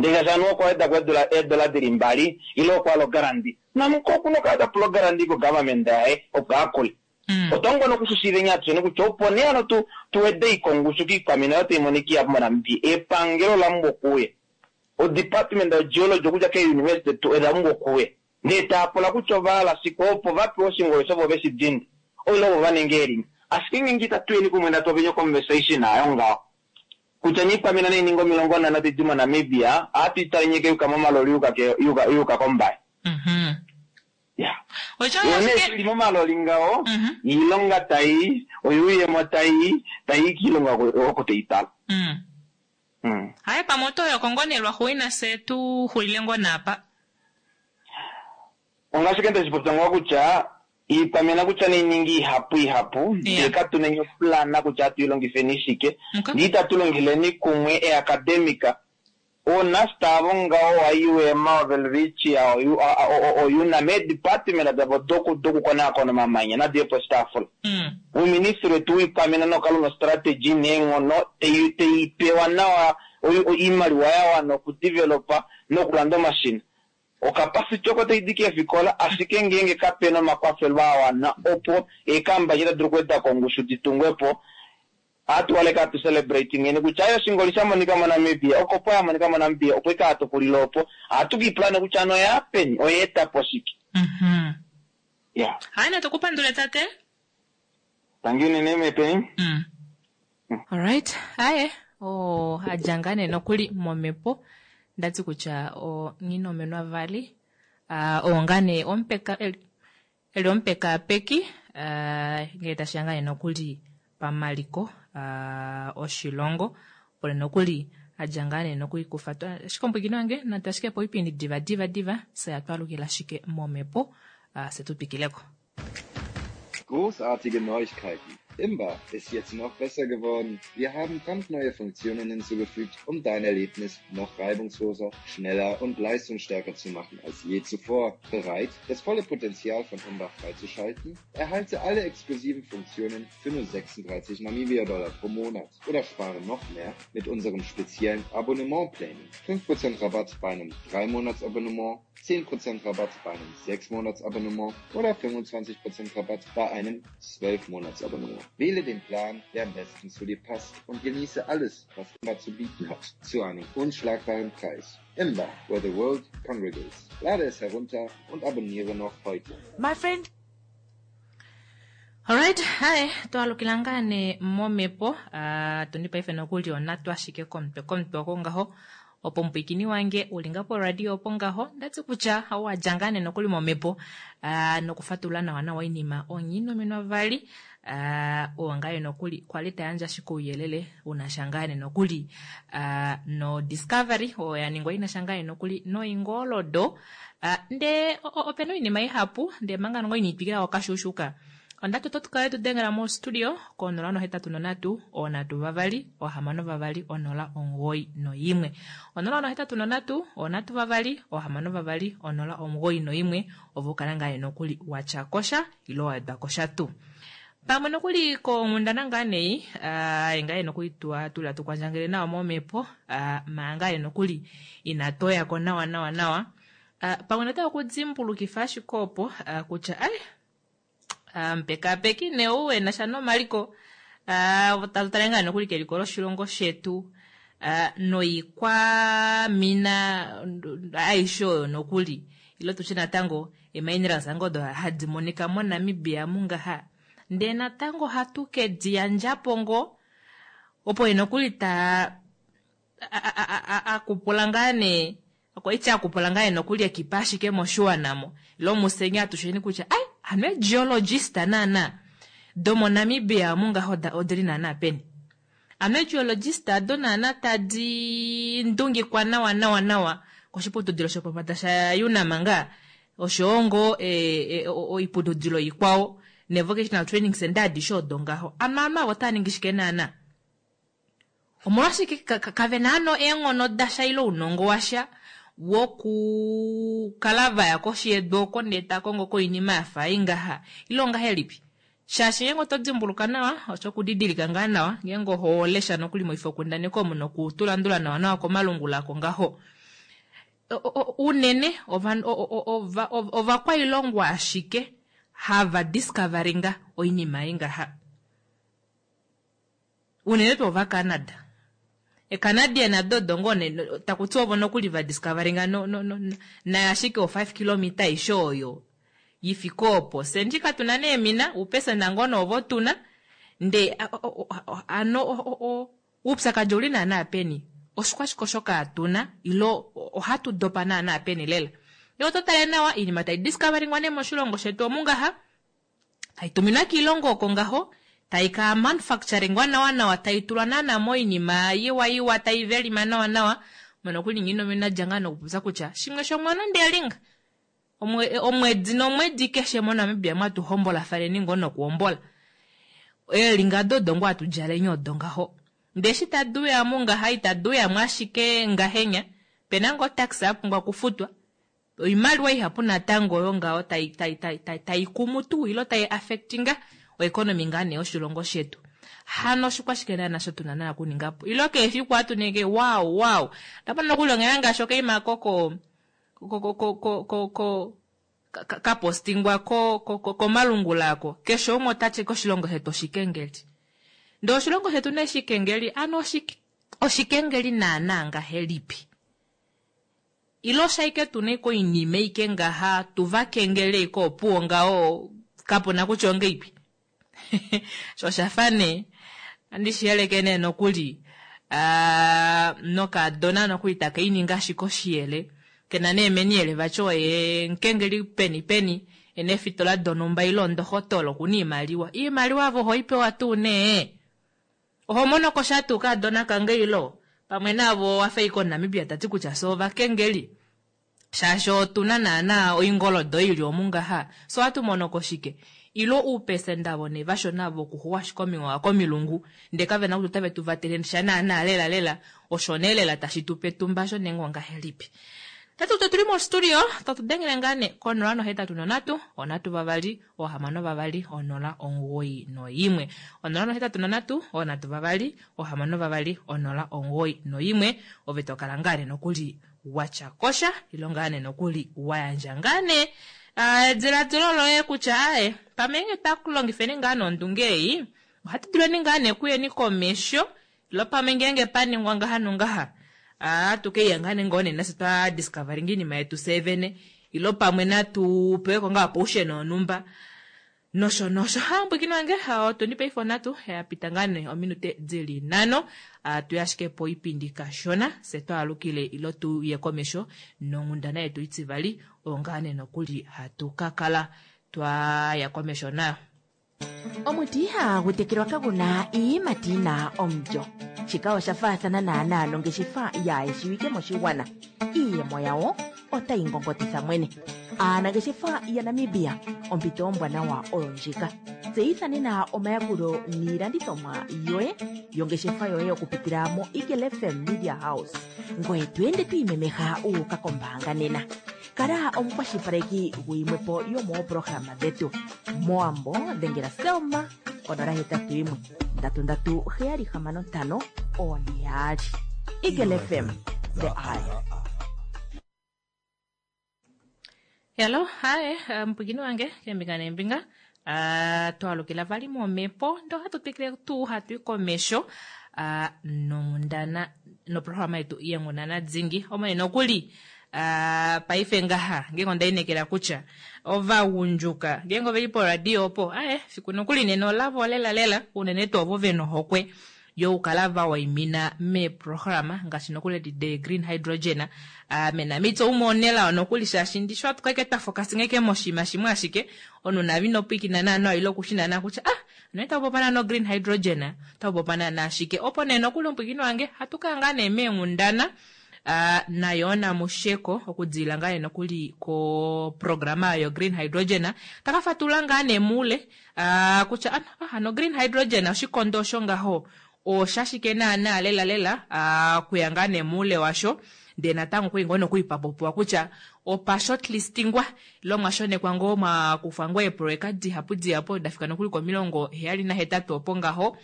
C: ndinga jano ko da gwadola e dola dirimbali ilo kwa lo garandi na mko kuno kada pro garandi ko government dai o gakol o tongo no kususive nya tsene ku chopone ano tu tu edei kongusuki kamina te moniki ya manambi e pangelo la mbokuye o department of geology kuja ke university to eda mbokuye neta pola kuchovala sikopo vapi osingo sobo besi dindi o lo vanengeri asking ngita tweni kumwenda to benyo conversation ayo ngao kuchani pamina ne ningo milongo na nati juma Namibia ati tanyeke kama maloli yuka ke yuka yuka kombai
A: mhm
C: yeah
A: ojo
C: yone limo maloli ngao ilonga tai oyuye motai tai kilonga ko teitala
A: mhm
C: mhm
A: hai pamoto yo kongonelwa huina setu hulilengo napa
C: ongasikende sipotango kucha ipamena kucha ni nyingi hapu hapu
A: yeah.
C: Deka tunenyo plana kucha tulongi fenishike
A: okay.
C: Dita tulongile ni kumwe e akademika o nastavonga o ayue Marvel Vici o o yuna med department da doku doku kona kona mamanya na depo staffol
A: mm
C: o ministro tu ipamena no kaluno strategy nengo no te te pewa na o imari wa no ku developer no kulando machine o kapasi choko te idike fikola asike ngenge kapeno makwafelwa wana opo e kamba jira drukweta kongushu ditungwepo atu wale ka to celebrating ene kuchayo singolisa monika mona Namibia okopo ya monika mona Namibia opeka ato kulilopo atu ki plan kuchano ya pen o eta posiki
A: mhm
C: yeah
A: haina tukupandule tate
C: tangini neme pen
A: mm all right haye o ajangane nokuli momepo ndati kucha o ngino menwa vali uh, ongane ompeka el, el ompeka peki uh, ngeta shangane nokuli pamaliko uh, oshilongo pole nokuli ajangane nokuli kufatwa shikombo ginange natashike po ipindi diva diva diva sa atwalu kila shike momepo uh, setupikileko.
D: Großartige Neuigkeiten. Imba ist jetzt noch besser geworden. Wir haben brandneue Funktionen hinzugefügt, um dein Erlebnis noch reibungsloser, schneller und leistungsstärker zu machen als je zuvor. Bereit, das volle Potenzial von Imba freizuschalten? Erhalte alle exklusiven Funktionen für nur sechsunddreißig Namibia-Dollar pro Monat oder spare noch mehr mit unserem speziellen Abonnement-Planning. fünf Prozent Rabatt bei einem drei Monats Abonnement, zehn Prozent Rabatt bei einem sechs Monats Abonnement oder fünfundzwanzig Prozent Rabatt bei einem zwölf Monats Abonnement. Wähle den Plan, der am besten zu dir passt und genieße alles, was Imba zu bieten hat, zu einem unschlagbaren Preis. Imba, where the world congregates. Lade es herunter und abonniere noch heute.
B: My friend.
A: Alright, hai, toa lukilangane momepo, uh, tunipa ife nokuli onatwa shike kompe, kompe wakongaho, opo mpikini wange, ulingapo radio opongaho, ndati kucha, hawa jangane nokuli momepo, uh, nokufatula na wana wainima, onyino minwa vali, uh, uangaye nokuli, kwa lita anja shiku uyelele, unashangane nokuli, uh, no discovery, o ya ningwa inashangane nokuli, no ingolo do, uh, nde, openo inima ihapu, nde manga nongo inipikira wakashushuka, ondatu totukaye tudengera mo studio konola no hetatu no natu onatu vavali ohamano vavali onola omugoi no yimwe onola no hetatu no natu onatu vavali ohamano vavali onola omugoi no yimwe ovukalanga eno kuli wachakosha ilo wadakosha tu pamwe nokuli ko mundana ngane uh, enga eno kuitwa tula tukwanjangele nawo momepo uh, manga eno kuli inatoya ko nawa nawa nawa uh, pamwe nata okudzimbulu kifashi kopo uh, kucha ai mpeka um, peki ne uwe na shano maliko uh, talutarenga no kulike likolo shilongo shetu uh, no ikwa mina aisho no kuli ilo tuchina tango emainira zango do hadi monika mo Namibia munga ha ndena tango hatuke dianja pongo opo eno kulita akupulangane kwa icha akupulangane no kulia kipashi ke moshua namo ilo musenya tusheni kucha ai ame geologista nana domo Namibia munga hoda odrina na peni ame geologista dona na tadi ndungi kwa nawa nawa nawa kwa shipoto dilo shopo matasha yuna manga oshongo e, e o, o ipudo dilo ikwao ne vocational training center di sho dongaho ama ama watani ngishike nana omorasi ke kavenano engo no dasha ilo unongo washa woku kalava ya koshi edoko neta kongo ko inima afa ingaha ilonga helipi shashi yengo todzimbuluka nawa ocho kudidilika nganawa yengo hoolesha nokuli moifo kundane ko muno kutula ndula nawa nawa ko malungula ko ngaho unene ova ova ova kwa ilongwa ashike hava discoveringa oinima inga ha unene to ova Canada e Canada na dodo ngone takutsovo no kuliva discoveringa no no no na ashike o five kilometer ishoyo yifikopo senjika tunane mina upesa nangono ovo tuna nde ano upsaka jolina na peni oskwashikoshoka atuna ilo ohatu dopana na peni lela yo totale nawa ini matai discovering wane moshilongo shetu omunga ha taitumina kilongo kongaho taika manufacturing wana wana wataitulwa nana moini ma yiwa yiwa taiveli mana wana wa monokuli ngino mina jangano kupuza kucha shimwe shomwana ndelinga omwe omwedzi nomwedzi keshe mona mebya mwatu hombola fale ningono kuombola e linga dodo ngwa tujale nyodo ngaho ndeshi taduya amunga haita duya mwashike ngahenya penango tax up ngwa kufutwa imali hapuna tango yonga tai tai tai tai tai kumutu ilo tai affectinga o economy ngane oshilongo shetu hano shikwashikena na shotu nana kuningapo ilo ke fikwa tunege wow wow lapa nokulonganga shoke imakoko ko ko ko ko ko ko ka postingwa ko ko ko malungu lako kesho mo tache ko shilongo heto shikengeli ndo shilongo hetu ne shikengeli ano shik oshikengeli na nanga helipi ilo shaike tuneko inime ikenga ha tuva kengele ko puonga o kapo na kuchonge ipi so shafane andishiele kene no kuli ah no ka dona no kuitaka ininga shikoshiele kenane meniele bacho e nkengeli peni peni enefitola donomba ilondo hotolo kuni maliwa i maliwa vo hoipe watu ne oho mono ko shatu ka dona kangeilo pamwe navo afeiko Namibia tatiku cha sova kengeli shasho tunana na oingolo doili omunga ha so atu mono ko shike ilo upese ndabo ne vasho navo kuhuwashi komi wa komi lungu ndekave na ututabe tuvatelenisha na na lela lela oshonele la tashitupe tumbasho nengonga helipi tatu tutulimo studio tatu dengele ngane kono ano heta tunonatu onatu babali ohamano babali onola ongoi no imwe onolano heta tunonatu onatu babali ohamano babali onola ongoi no imwe ovetokalangane nokuli wachakosha ilongane nokuli wayanjangane uh, zira tulolo ye kuchae pamenge takulongifeni ngano ndungei hati tuloni ngane kuye ni komesho ilo pamenge nge pani ngwanga hanungaha ah tuke yangane ngone nasi twa discovering ni maetu seven ilo pamwe na tu pe ko nga poshe no numba nosho nosho hambo kinwange ha to ni pay for natu ya pitangane o minute zili nano a tu yashike po ipindika shona seto alukile ilo tu ye komesho no ngunda na yetu itivali ongane no kuli hatukakala twa ya komesho na
B: omutiha gutekirwa kaguna iimatina omjo chikawo shafathana na nalo ngeshifa ya eshiwike moshiwana iyemo yawo otaingongotitha mwene ana ngeshifa ya Namibia ompito ombwana wa olonjika zeithane na omayakulo niilandithomwa yoye yongeshefa yoye okupitiramo Eagle F M Media House ngoye twende tuimemeha uuka kombanga nena kara omukwashipaleki guimwepo yomo programa dhetu moambo dhengera selma onora hetatu imwe ndatu ndatu heyali hamano ntano oniyali Eagle F M the eye.
A: Hello, hi, mpugini wange kembingane mbinga uh, twalukila vali momepo ndo hatu tekile tu hatu ikomesho uh, no ndana no programa yetu iyengunana dzingi omwe nokuli uh, paifenga ha ngengo ndainekela kucha ova unjuka ngengo velipo radio po ae fiku nokuli neno lavo lela lela unene tovo veno hokwe yo ukalava wa imina me programa ngashino kule de green hydrogen uh, mena mito umonela onokuli shashindishwa tukaketa focusing eke moshima shimwa shike onu na vino piki na nano ilo kushina na kucha ah neta obopana no green hydrogen ta obopana na shike opone nokuli mpigino wange hatukangane me ngundana uh, na yona musheko okudzila ngane nokuli ko programa yo green hydrogen takafatulangane mule uh, kucha ah no green hydrogen ushikondo shonga ho o shashike na na lela lela a uh, kuyangane mule washo ndena tangu kuingono kuipapopo kucha o pa shortlistingwa longa shone kwa ngoma kufangwa eprojekti hapudi hapo dafikana kuli kwa milongo heyali na hetatu oponga ho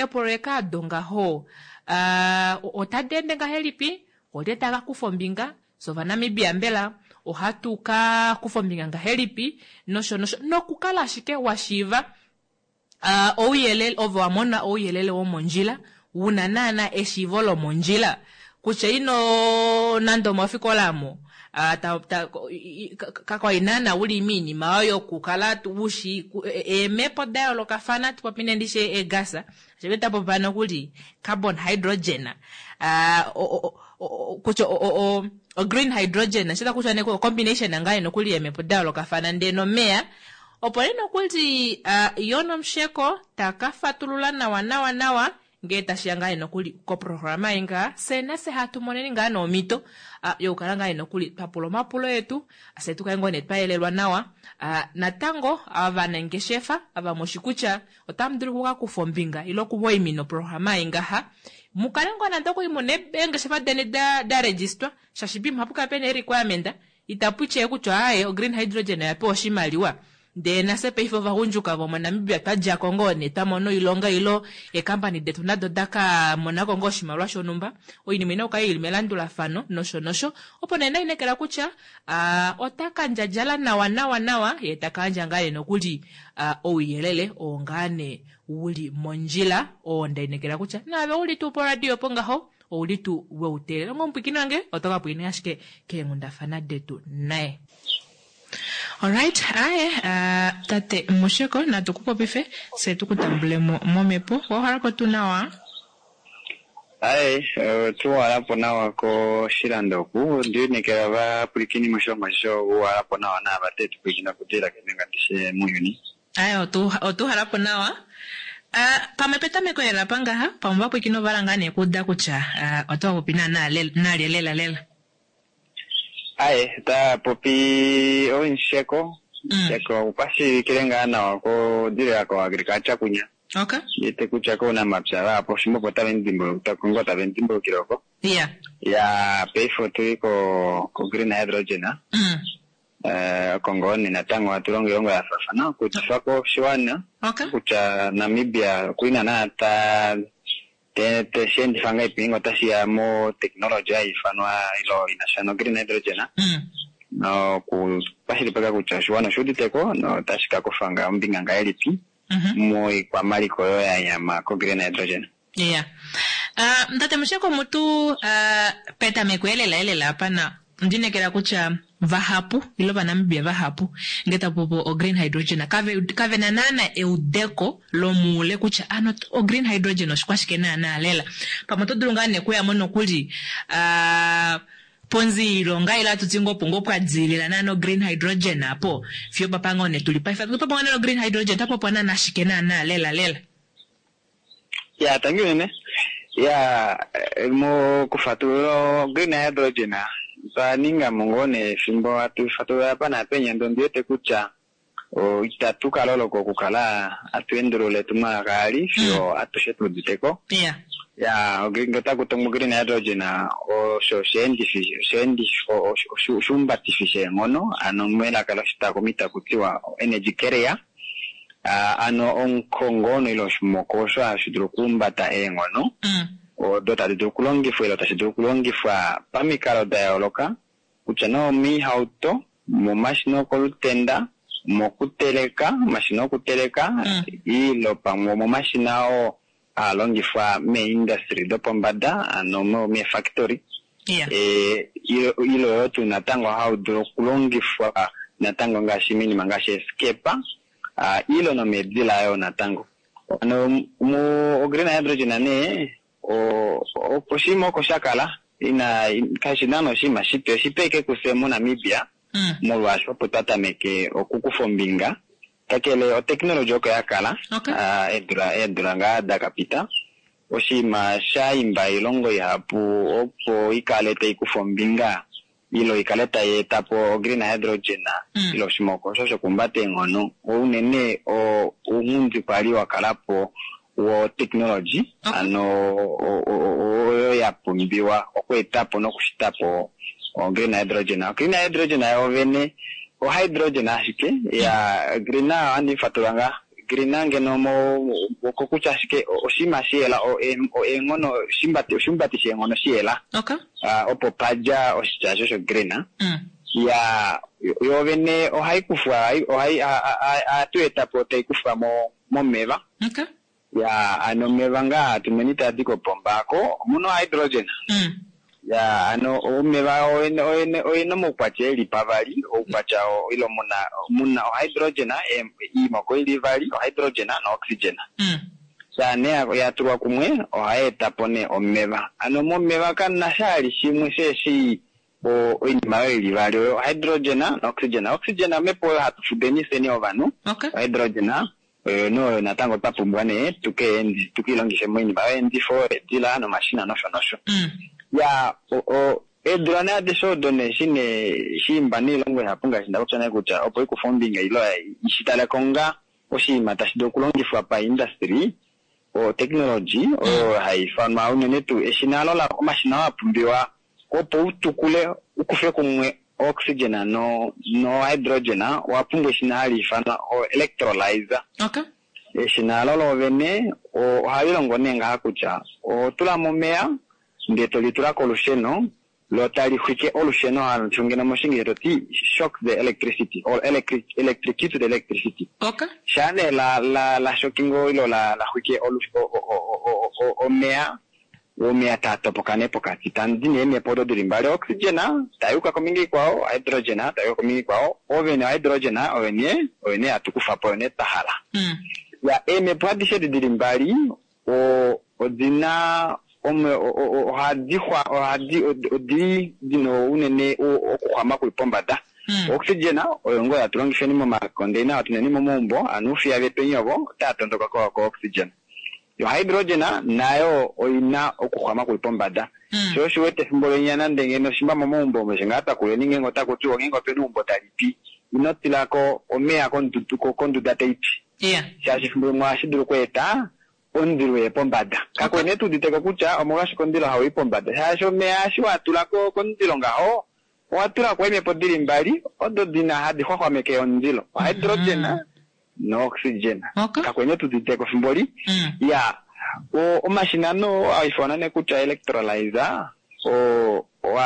A: eprojekti donga ho uh, otadende nga helipi odeta kufombinga so vanamibia mbela ohatuka kufombinga nga helipi nosho nosho nokukala shike washiva uh, ouyelele ovo amona ouyelele wo monjila una nana eshivolo monjila kuche ino nando mafikolamo uh, ta, ta, kako inana uli mini maoyo kukala tubushi e, e mepo dialo kafana tupapine ndishe e gasa chebeta popana kuli carbon hydrogen uh, o, o, o, kucho o, o, o green hydrogen shita kucho neko combination ngai no kuli e mepo dialo kafana ndeno mea opolino kuli uh, yono msheko takafatulula na wanawa nawa ngeta shianga ino kuli ko programa inga senese hatu moneni nga no mito uh, yo karanga ino kuli papulo mapulo yetu asetu kaingo net paelelwa nawa uh, natango avana ngeshefa ava moshikucha otamduru kuka kufombinga ilo kubo imino programa inga ha mukalengo na ndoko imone benga shefa dene da da register shashibi mapuka pene requirement itapuche kucho ae o green hydrogen ya po shimaliwa de na sepe ifo vahunjuka vo Namibia taja kongone tamono ilonga ilo e company de tunado daka mona kongo shimalwa shonumba oini mina ukai ilmelandula fano nosho nosho opone na inekera kucha uh, otaka njajala nawa nawa nawa yetaka njangale nokuli uh, ouyelele ongane uli monjila onda inekera kucha na ve uli tu po radio ponga ho uli tu we utele ngompikinange otoka puine ashike kengunda fana detu nae. Alright, aye, uh, tate mosheko na tukupo pefe se tukutambule mo momepo wa harako tunawa.
E: Aye, uh, tuwa harapo nawa ko shirandoku ndio nikera ba pulikini mosho mosho wa harapo nawa na abate tupikina kutira kenenga tishe muyuni.
A: Aye, otu otu harapo nawa. Uh, pamepeta meko ya lapanga ha pambapo ikino balangane kuda kucha uh, otu kupina na lela na lela lela.
E: Aye, ta popi o insheko, mm. Sheko upasi kirenga na wako dire yako agriculture kunya.
A: Okay.
E: Yete kucha ko na mapsara hapo shimo pota vendimbo utakongo ta vendimbo kiroko.
A: Yeah.
E: Ya pay for three ko ko green hydrogen ah.
A: Mm.
E: Eh Kongo ni natango aturongo yongo ya fafana kucha ko shwana.
A: Okay.
E: Kucha Namibia kuina na ta te te shendi fanga ipingo tashi ya mo technology ya ifanwa ilo inashano green hydrogen
A: mm.
E: no ku pashili paka kuchashwa no shudi teko no tashika kufanga mbinga nga elipi
A: mm-hmm.
E: mo ikwa mali koyo ya nyama ko green hydrogen.
A: Yeah. Uh, mtate msheko mutu uh, peta mekwelela elela hapana mjine kera kucha vahapu ilo Namibia vahapu ngeta popo o green hydrogen kave kave na nana eudeko lo mule kucha anot o green hydrogen oskwashike na na lela pamoto durungane kuya mono kuli uh, ponzi ilonga ila tutingo pongo kwa dzilila nano green hydrogen hapo fio papangone tulipa ifa tulipa no green hydrogen tapo pana na shike na na lela lela
E: ya tangiwe ne ya mo kufaturo green hydrogen sa ninga mongone fimbo atu fatura pana penya ndondio te kucha o itatuka lolo ko kukala atuendro le tuma gali fio atushetu diteko
A: yeah
E: ya ogingo ta kutomo green hydrogen o so scientific scientific o shumba artificial mono anomela kala shita komita kutiwa energy carrier uh, ano on kongono ilo shmokoso ashidrukumba ta engono
A: mm.
E: o dota de dokulongi fo lota dokulongi fa pamikaro dialoga uchano mi hauto mo mashino kolutenda mo kuteleka mashino kuteleka mm. ilo pa mo mashinao alongi fa me industry dopombada ano mo me factory
A: yeah.
E: e ilo ilo yotu natango how dokulongi fa natango ngashimini mangashe escape uh, ilo no medila yo natango ano mo green hydrogen ane o o poshimo koshakala ina kashinano shima shito shipeke kusemo Namibia
A: mm.
E: molwasho potata meke okukufombinga kakele o technology ko yakala
A: okay.
E: uh, edura edura nga da kapita oshima shaimba ilongo yapu opo ikalete ikufombinga ilo ikaleta yetapo green hydrogen mm. ilo shimoko shosho kumbate ngono o unene o umunzi pali wakalapo wo technology okay. ano o, o, o, o ya pumbiwa okwetapo no kushitapo o green hydrogen green hydrogen ayo vene o hydrogen ashike ya green andi faturanga grinange no mo kokucha shike oshima shiela o o engono shimbati shimbati shengono shiela
A: okay
E: ah opo paja oshichajo sho grina
A: mm
E: ya yo vene o haikufa o hai a tu etapo te kufa mo mo meva
A: okay
E: ya ano meva nga tumenita diko pombako muno hydrogen
A: mm
E: ya ano o meva o en o en o en mo kwache lipavali o kwacha o ilo muna muna o hydrogen e i mo ko livali o hydrogen na oxygen
A: mm
E: sa ne ya tuwa kumwe o haeta pone o meva ano mo meva kana shali shimwe sheshi o inyuma livali o hydrogen na oxygen oxygen amepo hatufudeni seni ovano
A: okay
E: hydrogen eh no natango papumbwane tuke endi tukilongishe mwenye ba endi fo dila no machine no shonosho
A: mm
E: ya o o edurana de so donation shimba ni longwe hapunga shinda kuchana kucha opo ikufundinga ilo ishitala konga oshima tashido kulongifwa pa industry o technology o haifa maunene tu eshinalo la machine apumbiwa opo utukule ukufe kumwe oxygen no no hydrogen wapunge shinali fana o electrolyzer
A: okay
E: eshinalo lo vene o halilongo nenga hakucha o tula momea ndeto litura kolusheno lo tali khike olusheno hano chungena moshingi ti shock the electricity or electric electricity the electricity
A: okay
E: shane la la la shockingo ilo la la khike olusho o o o mea o mea tato pokane pokati tandine me podo dirimbale oxygena tayuka komingi kwao hydrogena tayuka komingi kwao ovene hydrogena ovene ovene atukufa pone tahala
A: mm
E: ya eme pradishe dirimbali o odina ome o hadihwa o hadi odi dino unene o kwama kuipomba da oxygena oyongo ya tulongisheni mu makondena atuneni mu mumbo anufi ya bepenyobo tatondoka kwa kwa oxygen yo hydrogena nayo oina okukwama kuipomba da so shiwete simbolo nyana ndenge no shimba mu mumbo mjengata kuleninge ngota kutuo ngengo penumbo talipi inotilako omea kondutuko kondudata ipi
A: yeah
E: shashi simbolo mwashiduru kweta ondirwe pombada kakwene tuditeka kucha omogashi kondilo hawo ipombada hasho meashi watulako kondilo ngaho watula kwa ime podiri mbali odo dina hadi kwa kwa meke ondilo hydrogen no oxygen
A: okay
E: kakwene tuditeka simboli
A: mm
E: ya o o mashinano aifona ne kucha electrolyzer o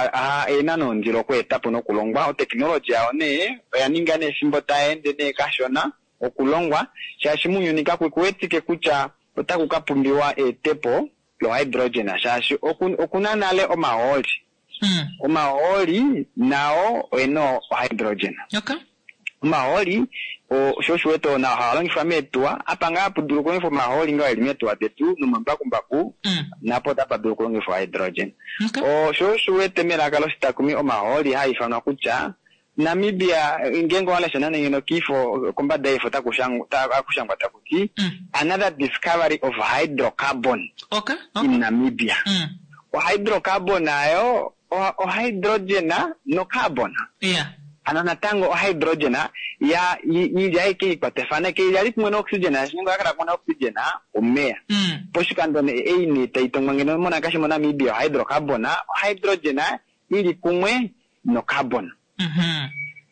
E: a ena no ndilo kweta pono kulongwa o technology aone yaninga ne simbota ende ne kashona okulongwa shashi munyunika kwetike kucha otakukapumbiwa etepo lo hydrogen ashashi okunanale omaholi
A: mm
E: omaholi nao eno hydrogen
A: okay
E: omaholi o shoshueto na halongifa metwa apanga apuduru ko info maholi nga elimetwa betu no mambaku mbaku
A: mm
E: napo tapaduru ko info hydrogen
A: okay
E: o shoshuete melaka lo sitakumi omaholi haifana kucha Namibia ngengo wala shanana ngeno kifo komba daifo takushangwa takushangwa takuti
A: mm.
E: another discovery of hydrocarbon
A: okay, okay.
E: in Namibia
A: mm.
E: o hydrocarbon ayo o, o hydrogen no carbon
A: yeah
E: anana tango o hydrogen ya yi ya ke kwatefana ke ya ritmo no oxygen ashingo akara kuna oxygen o mea
A: mm.
E: poshikando ne eini taitongo ngeno mona kashi mona Namibia hydrocarbon hydrogen ili kumwe no carbon
A: mhm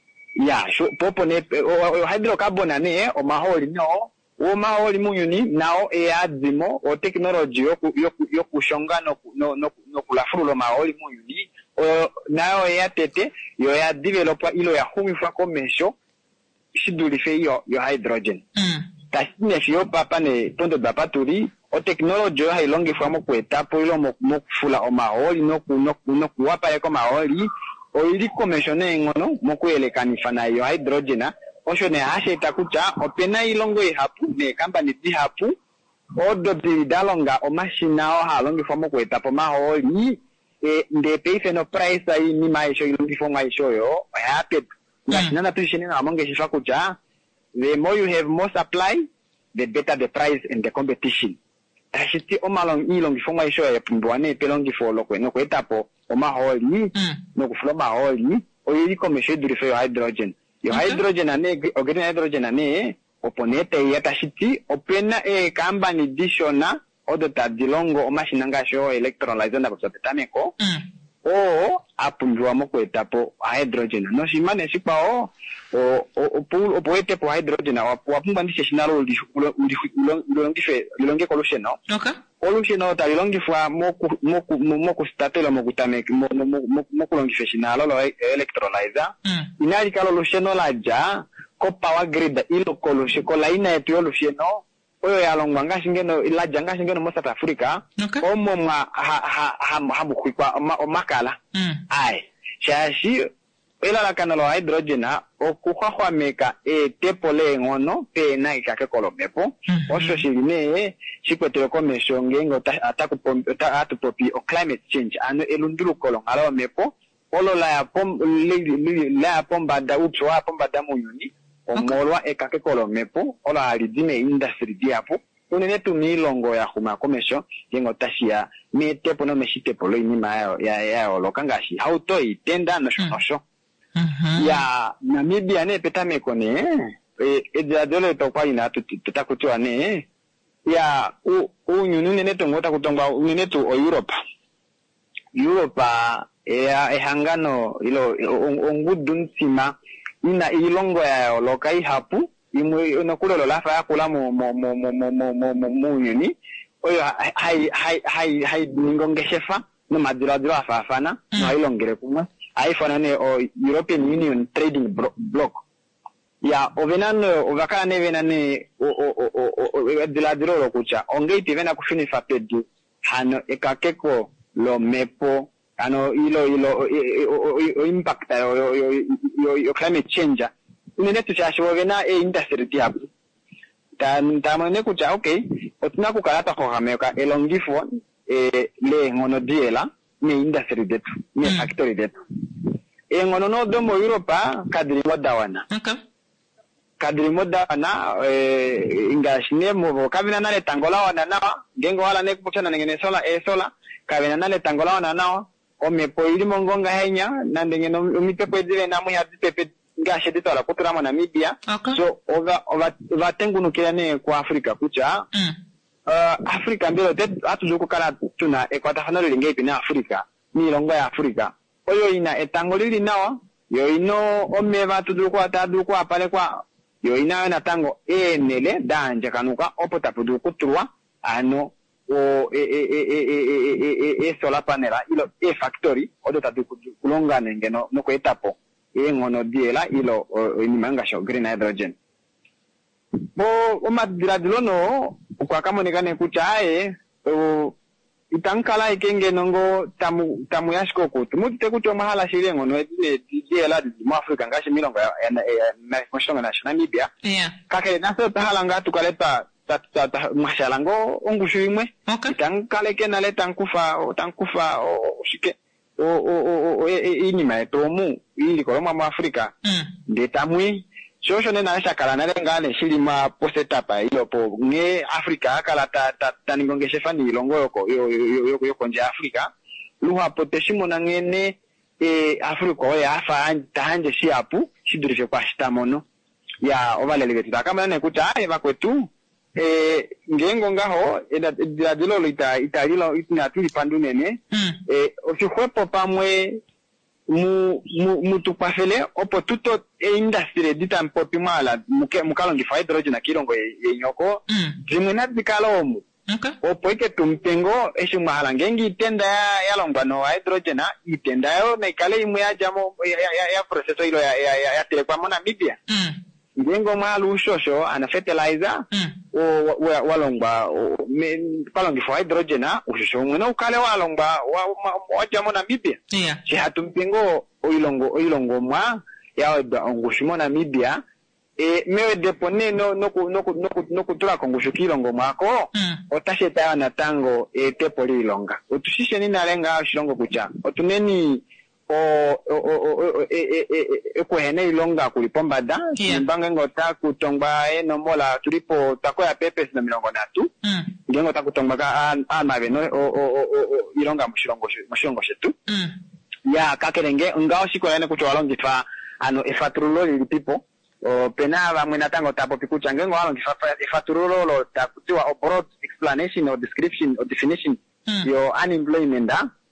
E: ya sho popo ne o hydrocarbon ne o maholi no o maholi munyuni nao e adzimo o technology yoku yoku yokushonga no no no kulafulo maholi munyuni o nao e atete yo ya develop ilo ya humifa komesho shiduli fe yo yo hydrogen
A: mm.
E: tasine fio papa ne tondo bapaturi o technology yo hailongi famo kweta po ilo mo kufula o maholi no no no kuwapa eko maholi o ili commissione ngono mokwele kanifana yo hydrogen osho ne hashe takucha opena ilongo ihapu ne company di hapu odo di dalonga o machina o halongi fomo kweta po maholi e nde pay no price ai ni maisho ilongi fomo maisho yo happy ngashina na tushine na monge shifa kucha the more you have more supply the better the price in the competition ashiti o malong ilongi fomo maisho ya pumbwane pelongi folo kweno kwetapo o maholi
A: mm.
E: no kufula maholi o yili komeshe duri fe hydrogen yo okay. Hydrogen ane o green hydrogen ane oponete ya tashiti opena e company dishona odo tadilongo o machine nga sho electrolyzer na kusopetameko
A: mm.
E: o apumbiwa mo kwetapo hydrogen no shimane sikwa o o o o poete po hydrogen wapumba ndi seshinalo ulongife ulonge solution no
A: okay
E: solution no ta ulongifwa mo mo mo ku statela mo kutame mo mo kulongife shinalo lo electrolyzer inali kalo solution la ja ko power grid ilo solution ko laina yetu solution no oyo yalongwa ngashingeno ila janga shingeno mo South Africa
A: okay.
E: omo ma ha ha ha ha bukwikwa omakala
A: mm.
E: ai shashi ela la kanalo hydrogen okukwa kwa meka e tepole ngono pe na ikake kolomepo mm -hmm. Osho shiline shikwetele komesho ngengo ataku ta atu popi o climate change ano elundulu kolongalo mepo olo la pom la pomba da utwa pomba da munyuni omolwa ekake kolomepo ola alidine industry diapo unene tumilongo ya huma komesho yengo tashia metepo no meshitepo lo inima ya ya, ya lokangashi auto itenda no shonosho
A: mhm
E: ya Namibia ne petame kone e edadole to kwa ina tutakutwa ne ya u unyunune ne tongota kutonga unene tu o Europe Europe ya ehangano ilo ongudun sima ina ilongo ya lokai hapu imwe nokulolo lafa yakula mu mu mu mu mu mu mu mu yuni oyo hai hai hai hai ningongeshefa no madiradiro afafana no ilongere kuma aifana ne o European Union Trading Bloc ya ovenano ovakana ne venane o o o o diladiro lokucha ongeiti vena kufinifa pedu hano ekakeko lo mepo ano ilo ilo o impact yo yo yo climate change unene tuchasho vena e industry tiapo tan tamane kucha okay otuna kukalata ko hameka elongifo e le ngono diela ni industry detu ni factory detu e ngono no domo Europa kadri modawana
A: okay
E: kadri modawana e ingashine mo kabina nale tangola wana na gengo wala ne kuchana ngene sola e sola kabina nale tangola wana nao ome poili mongonga henya nandengeno umipepo edile namu ya pepe ngashe dito la kutura mo Namibia
A: okay.
E: So ova ova vatengunukira ne kwa Afrika kucha
A: mm.
E: uh, Afrika mbilo tetu atuzuko kala tuna ekwatafanalo lingepi na Afrika ni longo ya Afrika oyo ina etangolili nawa yo ino ome vatuduko ataduko apale kwa yo ina na tango enele danje kanuka opota puduko turwa ano o e e e e e e e solar panel ilo e factory odo tatu kulonga ngeno no ko etapo e ngono diela ilo ni manga sho green hydrogen bo o madradilo no kwa kama nekane kuchae o itankala ikenge nongo tamu tamu yashiko kutu mutite kuto mahala shire ngono e diela di mu Africa ngashi milongo ya na konshonga na Namibia
A: yeah
E: kake naso tahala ngatu kaleta ta ta mashalango ongushu imwe
A: okay.
E: Tankale kena le tankufa o tankufa o shike o o o inima etomu ili koloma mu Afrika
A: mm.
E: Detamwi shosho nena shakala na ngale shilima poseta pa ilo po nge Afrika kala ta ta taningongeshe fani ilongo yoko yo yo yo konje Afrika luha poteshimo na ngene e Afrika ya afa tahanje shiapu shidurishe kwa shitamono ya ovalelege tutakama ne kucha eva kwetu eh ngengo ngaho eda dilo lita italilo itina tuli pandunene
A: mm.
E: eh osifwepo pamwe mu mu mutupafele opo tuto e industry dita mpopi mala muke mukalongi hydrogen akilongo yenyoko
A: mm.
E: zimwena dikalomu
A: okay
E: opo ike tumpengo eshu mahala ngengi itenda ya longwa no hydrogen itenda yo na ikale imwe ya jamo ya ya, ya proceso ilo ya ya, ya, ya telekwa mo Namibia
A: mm.
E: Ngengo malu shosho ana fertilizer
A: mm.
E: o walongba palongi for hydrogen ushosho mwena ukale walongba waja mo Namibia
A: yeah
E: si hatumpingo oilongo oilongo mwa ya ongushimo Namibia e mewe depone no no no no no kutura kongusho kilongo mwako
A: mm.
E: otasheta na tango e tepoli ilonga otushishe ni nalenga shilongo kucha otuneni o o o e e e kwene ilonga kulipomba da mbanga ngota kutongba eno mola tulipo takoya pepes na milongo natu
A: mm.
E: ngengo takutongba ka ama beno o o o ilonga mushilongo mushilongo shetu
A: mm.
E: ya kakelenge ngao shikola ene kucho walongi fa ano efaturulo li people o penava mwena tango tapo pikucha ngengo walongi fa efaturulo lo takutiwa broad explanation or description or definition
A: mm.
E: yo unemployment da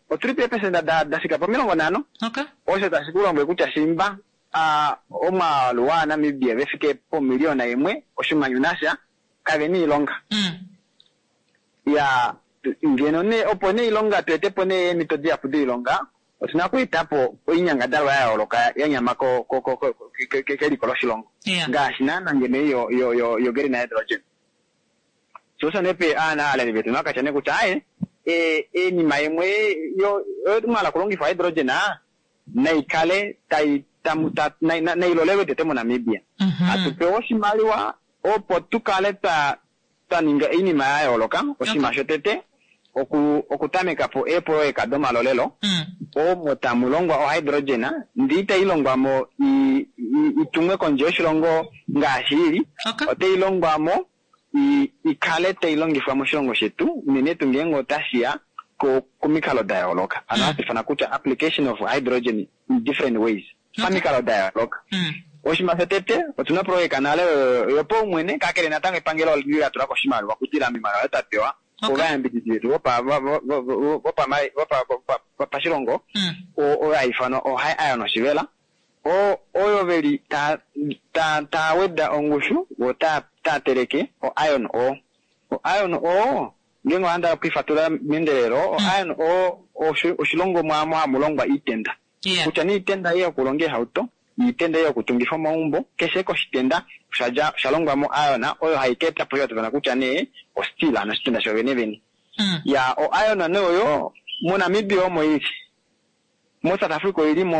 E: o triple pesa da da da sika pomilongo nano
A: Okay.
E: ose ta sikula mwe kucha simba a oma luana mibia befike po milioni imwe oshima yunasha kaveni ilonga
A: Mm.
E: ya ngeno ne opone ilonga tete pone mitodi apudi ilonga osina kuitapo oinyanga dalwa ya oloka ya nyama ko ko ko ke ke kolosilongo
A: Yeah.
E: ngashina na ngene yo yo yo yo geri na hydrogen so sa nepe ana ala ni betu nakachane kuchae e e ni maimwe yo mala kulongi fa hydrogen na na ikale tai tamuta na na ilolewe tete mo Namibia
A: Mhm.
E: atupewo shimaliwa opo tukale ta taninga ini maya oloka oshimasho tete oku okutameka po epo e kadoma lolelo
A: Mm.
E: o motamulongo o hydrogen ndita ilongwa mo i, i, itumwe konje shilongo ngashiri
A: Okay.
E: ote ilongwa mo i ikale te ilongi fa mo shilongo shetu nene tungengo tashia ko kumikalo dialogue anati fana kucha application of hydrogen in different ways kumikalo dialogue
A: Mm.
E: oshimasetete otuna pro kanale yopo mwene kakere natanga ipangelo lira turako shimali wakutira mimara tapewa
A: Okay.
E: oga ambiti wopa wopa mai wopa wopa shilongo
A: Mm.
E: o o aifano o hai ayo no shivela o oyo veri ta ta ta weda ongushu o ta ta tereke o iron o o iron o ngengo anda kwifatura mendelero o iron o o shilongo mwa mwa mulongwa itenda
A: Yeah.
E: kuchani itenda iyo kulonge hauto itenda iyo kutungifa maumbo kesheko shitenda shaja shalongwa mo iron oyo haiketa poyo tuna kuchane o stila na shitenda shovene veni
A: Mm.
E: ya o iron no yo mo Namibia o mo isi mo South Africa ilimo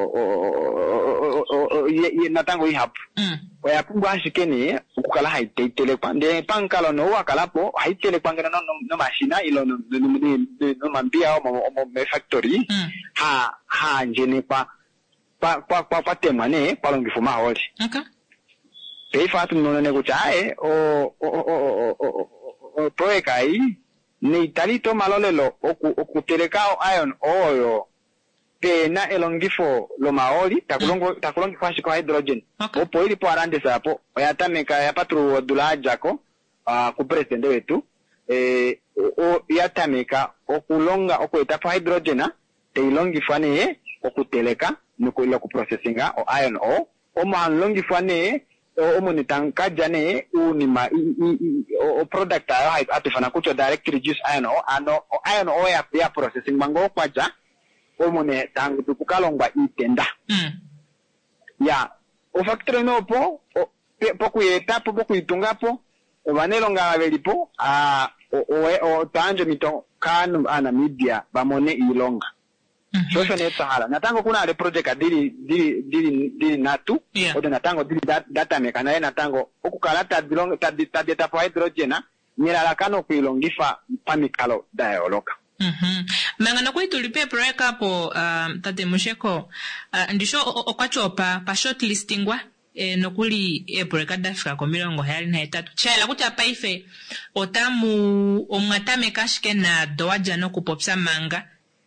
E: ye natango ihapu
A: Mm.
E: oya pungwa shikeni ukukala haitele kwande pankalo no wakalapo haitele kwangana no no machina ilo no no no mambia o mo factory
A: Mm.
E: ha ha njene pa pa pa pa patemane palongi fuma holi
A: Okay.
E: pe fatu no ne kuchae o o o o o proekai ni talito malolelo oku okutelekao iron oyo pena elongifo lo maoli takulongo takulongi fashi kwa hydrogen
A: Okay.
E: opo ili po arande sapo oyatameka yapatru dulajako uh, ku president wetu eh o yatameka okulonga okweta pa hydrogen te ilongi fane okuteleka nuko ila ku processinga o iron o o manlongi fane o monitanga jane unima o product ayo atifana kucho direct reduce iron o ano o iron o ya ya processing mango kwaja o mone tangu tukukalongwa itenda
A: Mm.
E: ya o factory no po o poku etapo poku itungapo o vanelonga avelipo a o o tanjo mito kanu ana media bamone ilonga
A: Mhm.
E: Shosho ne Sahara. Natango kuna ale project dili dili dili dili natu.
A: Yeah.
E: Ote natango dili dat, data meka na natango okukalata bilong tadi tadi tapo hydrogen nyela lakano kuilongifa pamikalo dialogue.
A: Mhm. Mangana kwa tulipe project hapo um, tate musheko uh, ndisho okwachopa pa shortlistingwa e nokuli e project dafika kwa milongo hayali na etatu. Chala kucha paife otamu omwatame kashike na doaja no kupopsa manga.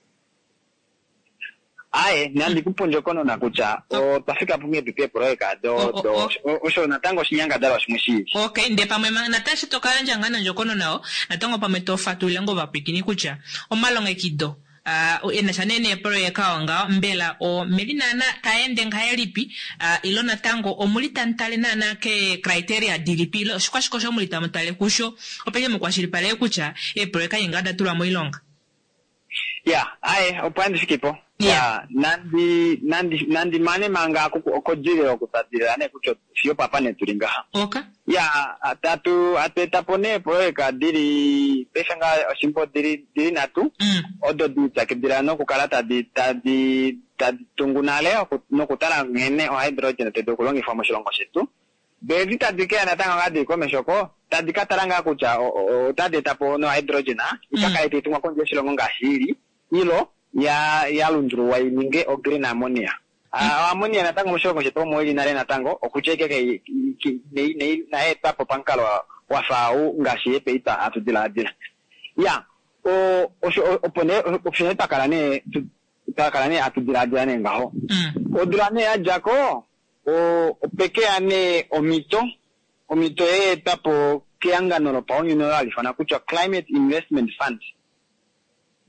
E: Ae, nandi kuponjo kono na kucha. O tafika punge tupe proeka do
A: Oh, oh,
E: do.
A: oh.
E: O, osho natango shinyanga dala shimushi.
A: Okay, nde pamwe natashi tokalanja ngana njokono nao natango pamwe tofatu lengo vapikini kucha omalonge kido uh, ena chanene proeka wanga mbela o melina na kaende ngayalipi uh, ilo natango omulita ntale na na ke criteria dilipi ilo shkwashiko sho mulita mtale kusho opeke mkwashilipale kucha e proeka ingada tula moilonga.
E: Ya, ae, opande shikipo.
A: Yeah.
E: Ya, nandi nandi nandi mane manga okojile okutatira ane kucho sio papa ne tulinga.
A: Okay.
E: Ya, atatu atetapone proeka diri pesanga oshimpo diri diri natu.
A: Mm.
E: Odo di takidira no kukalata di tadi tadi tungunale no kutala ngene o hydrogen te dokolongi information ngo shetu. Bezi tadike anatanga ngadi komeshoko tadi kataranga kucha o tadi tapo no hydrogen a ikaka ite tuma konje shilongo ngashiri ilo ya ya lundru wa ininge o green ammonia. Ah ammonia natanga mshoko shetu mo ili nale natango okucheke ke nei nei na etapo pankalo wa fao ngashiye peita atudila adila. Ya o o pone option takalane takalane atudila adila ne ngaho.
A: Mm.
E: O durane ya jako o peke ane omito omito e tapo kianga no pa onyo no alifana kucha climate investment fund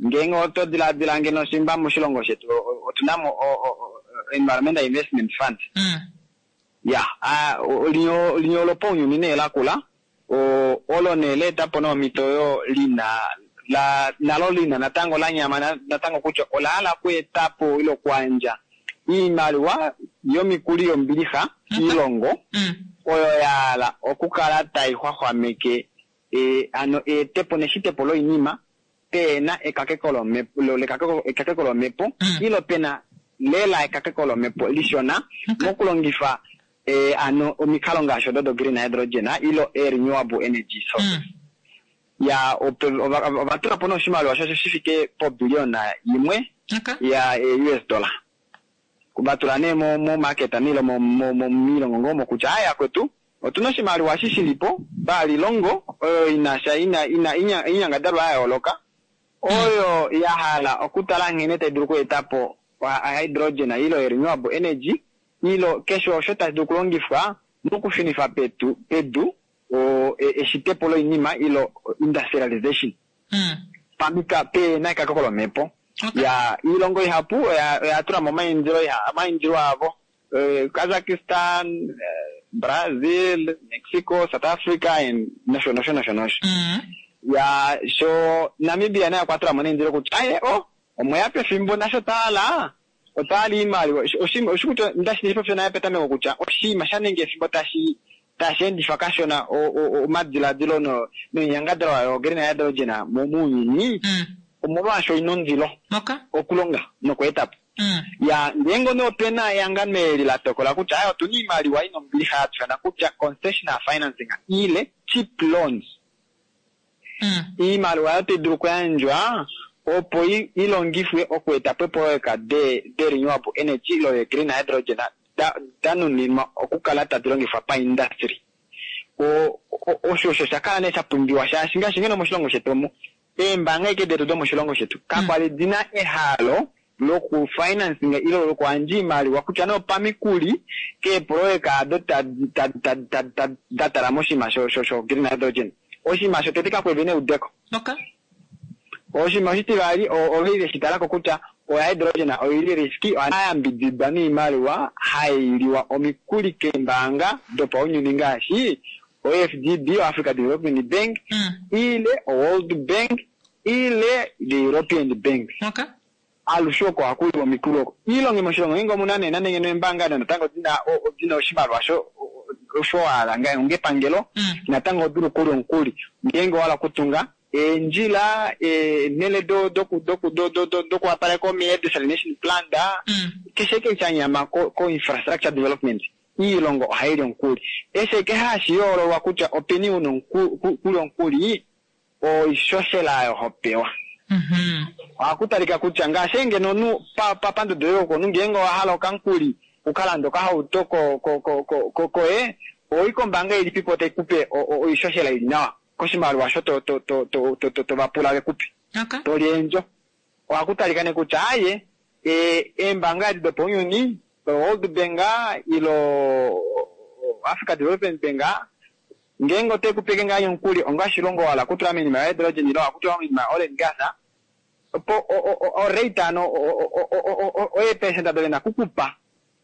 E: ngengo to dila dila ngeno simba mushilongo shetu otunamo environmental investment fund
A: mm
E: ya a linyo linyo loponyo nine la kula o olonele tapono mitoyo lina la nalolina natango la nyama natango kucho olala kwe tapo ilo kwanja hii maliwa yomi kulio mbiliha ilongo
A: mm
E: oyo yala okukala taihwa hwameke e ano e tepo neshite polo inima pena ekakekolo mepo lo lekakeko ekakekolo mepo
A: mm.
E: ilo pena lela ekakekolo mepo lishona okay. Mokulongifa e ano omikalonga shododo green hydrogen ilo e renewable energy source mm. ya obatura pono shimalo wa shifike po biliona imwe
A: okay.
E: ya e, U S dollar kubatura ne mo mo market anilo mo mo, mo milongo ngomo kuchaya kwetu otuno shimalo wa shishilipo bali longo oyo inasha ina ina inya inya ngadarwa ya oloka oyo mm. ya hala okutala ngene tedruko etapo wa hydrogen ilo renewable energy ilo kesho shota dukulongifwa mukufinifa petu pedu o eshite polo inima ilo industrialization
A: mm.
E: pamika pe na kakolo mepo okay. Ya ilongo ihapu ya, ya tura mama injiro ya ama injiro avo uh, Kazakhstan uh, Brazil Mexico South Africa and national national national
A: mm.
E: Ya so Namibia na kwa tura mama injiro kuchaye o omoyape fimbo nasho tala otali imali oshima oshukuto ndashi nipo na yapeta meko kucha oshima shanenge fimbo tashi tashendi fakashona o o madila dilono no yangadra o green hydrogen mo munyi
A: mm.
E: omobasho inondilo
A: okay.
E: Okulonga no kwetap
A: mm.
E: Ya ngengo no pena yangameli la tokola kucha ayo tuni mali wa ino mbili hatu na kucha concessional financing ile cheap loans
A: mm.
E: I mali wa yote dukwanjwa opo ilongifwe okweta pepoeka de de renewable energy lo green hydrogen da danu ni okukala tadilongi fa pa industry o o shosho shakane chapumbiwa shashinga shingeno mushilongo shetu embanga ike do mushilongo shetu kakwali mm. Dina ehalo loku financing ilo loku anji mali wakuchano pamikuli ke proeka do ta ta ta ta data la moshima sho sho green hydrogen oshima sho tetika kwevene udeko
A: okay.
E: Oshima shitivali o oile shitala kokucha o hydrogen o ili riski ayambidibani imali wa hailiwa omikuli kembanga dopa onyuninga shi O F D B o Africa Development Bank
A: mm.
E: ile o World Bank ile the European Bank
A: okay.
E: Alushoko akuli wa mikulu ilo ngemoshongo ingo munane nane ngene mbanga na tango dina o dina oshimalo sho osho ala ngai ungepangelo
A: mm.
E: Natango duru kulu nkuli ngengo wala kutunga e njila e nele do doku doku do do do doku apare ko mi desalination plan da
A: mm.
E: Kisheke chanyama ko, ko infrastructure development ilongo hairi nkuli ese ke hashi yoro wakucha opinion nkuli nkuli o ishoshela yo hopewa
A: mhm
E: akutalika kuchanga shenge nonu pa pa pando doyo ko ngengo halo kankuli ukalando ka hautoko ko ko ko ko ko e o ikombanga ili pipo te kupe o, o ishoshela ina koshimali wa shoto to to to to to, to vapula kupi
A: okay.
E: Torienjo akutalika ne kuchaye e embanga de ponyoni World Benga ilo Africa Development Benga ngengo te kupekenga yonkuli onga shilongo wala kutura mini ma hydrogen ilo akutura mini ma oil and gas po o o o rate no o o o o e percent na kukupa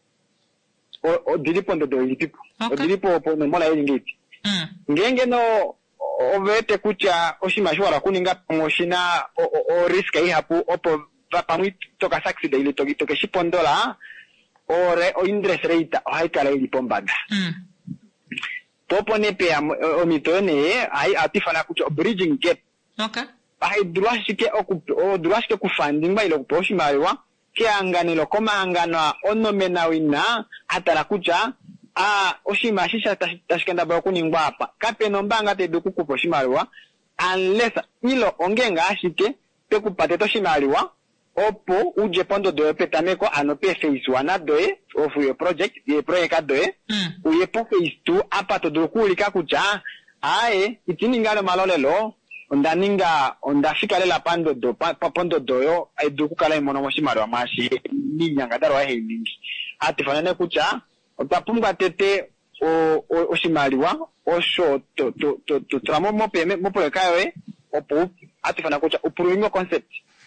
E: o o dilipo ndo do ilipo o dilipo po no mola yingiti
A: mm
E: ngenge no o vete kucha oshimashwara kuninga promoshina o o risk ai hapo opo pamwi toka succeed ile toki toke shipondola ore o interest rate o haikala ili pombada
A: mm
E: popo ne pe o mitone ai atifana kucho bridging gap
A: okay
E: ai druashike o druashike ku funding ba ilo kuposhi maliwa ke anganilo koma angana onomena wina hatara kucha a oshima shisha tashikenda ba kuningwa hapa kape nombanga te duku kuposhi maliwa unless ilo ongenga ashike pe kupate toshi maliwa opo uje pondo do petameko anope phase one doe of your project ye project doe
A: mm.
E: Uye po phase two apa to do kulika kucha ae itiningalo malolelo ondaninga ondafika lela pando do pa, pa pondo doyo ai duku kala imono moshimaro amashi ni nyanga daro he ningi ati fanane kucha otapunga tete o o oshimaliwa osho to to to to tramo mo peme mo project kayo opo ati fana kucha upuruingo concept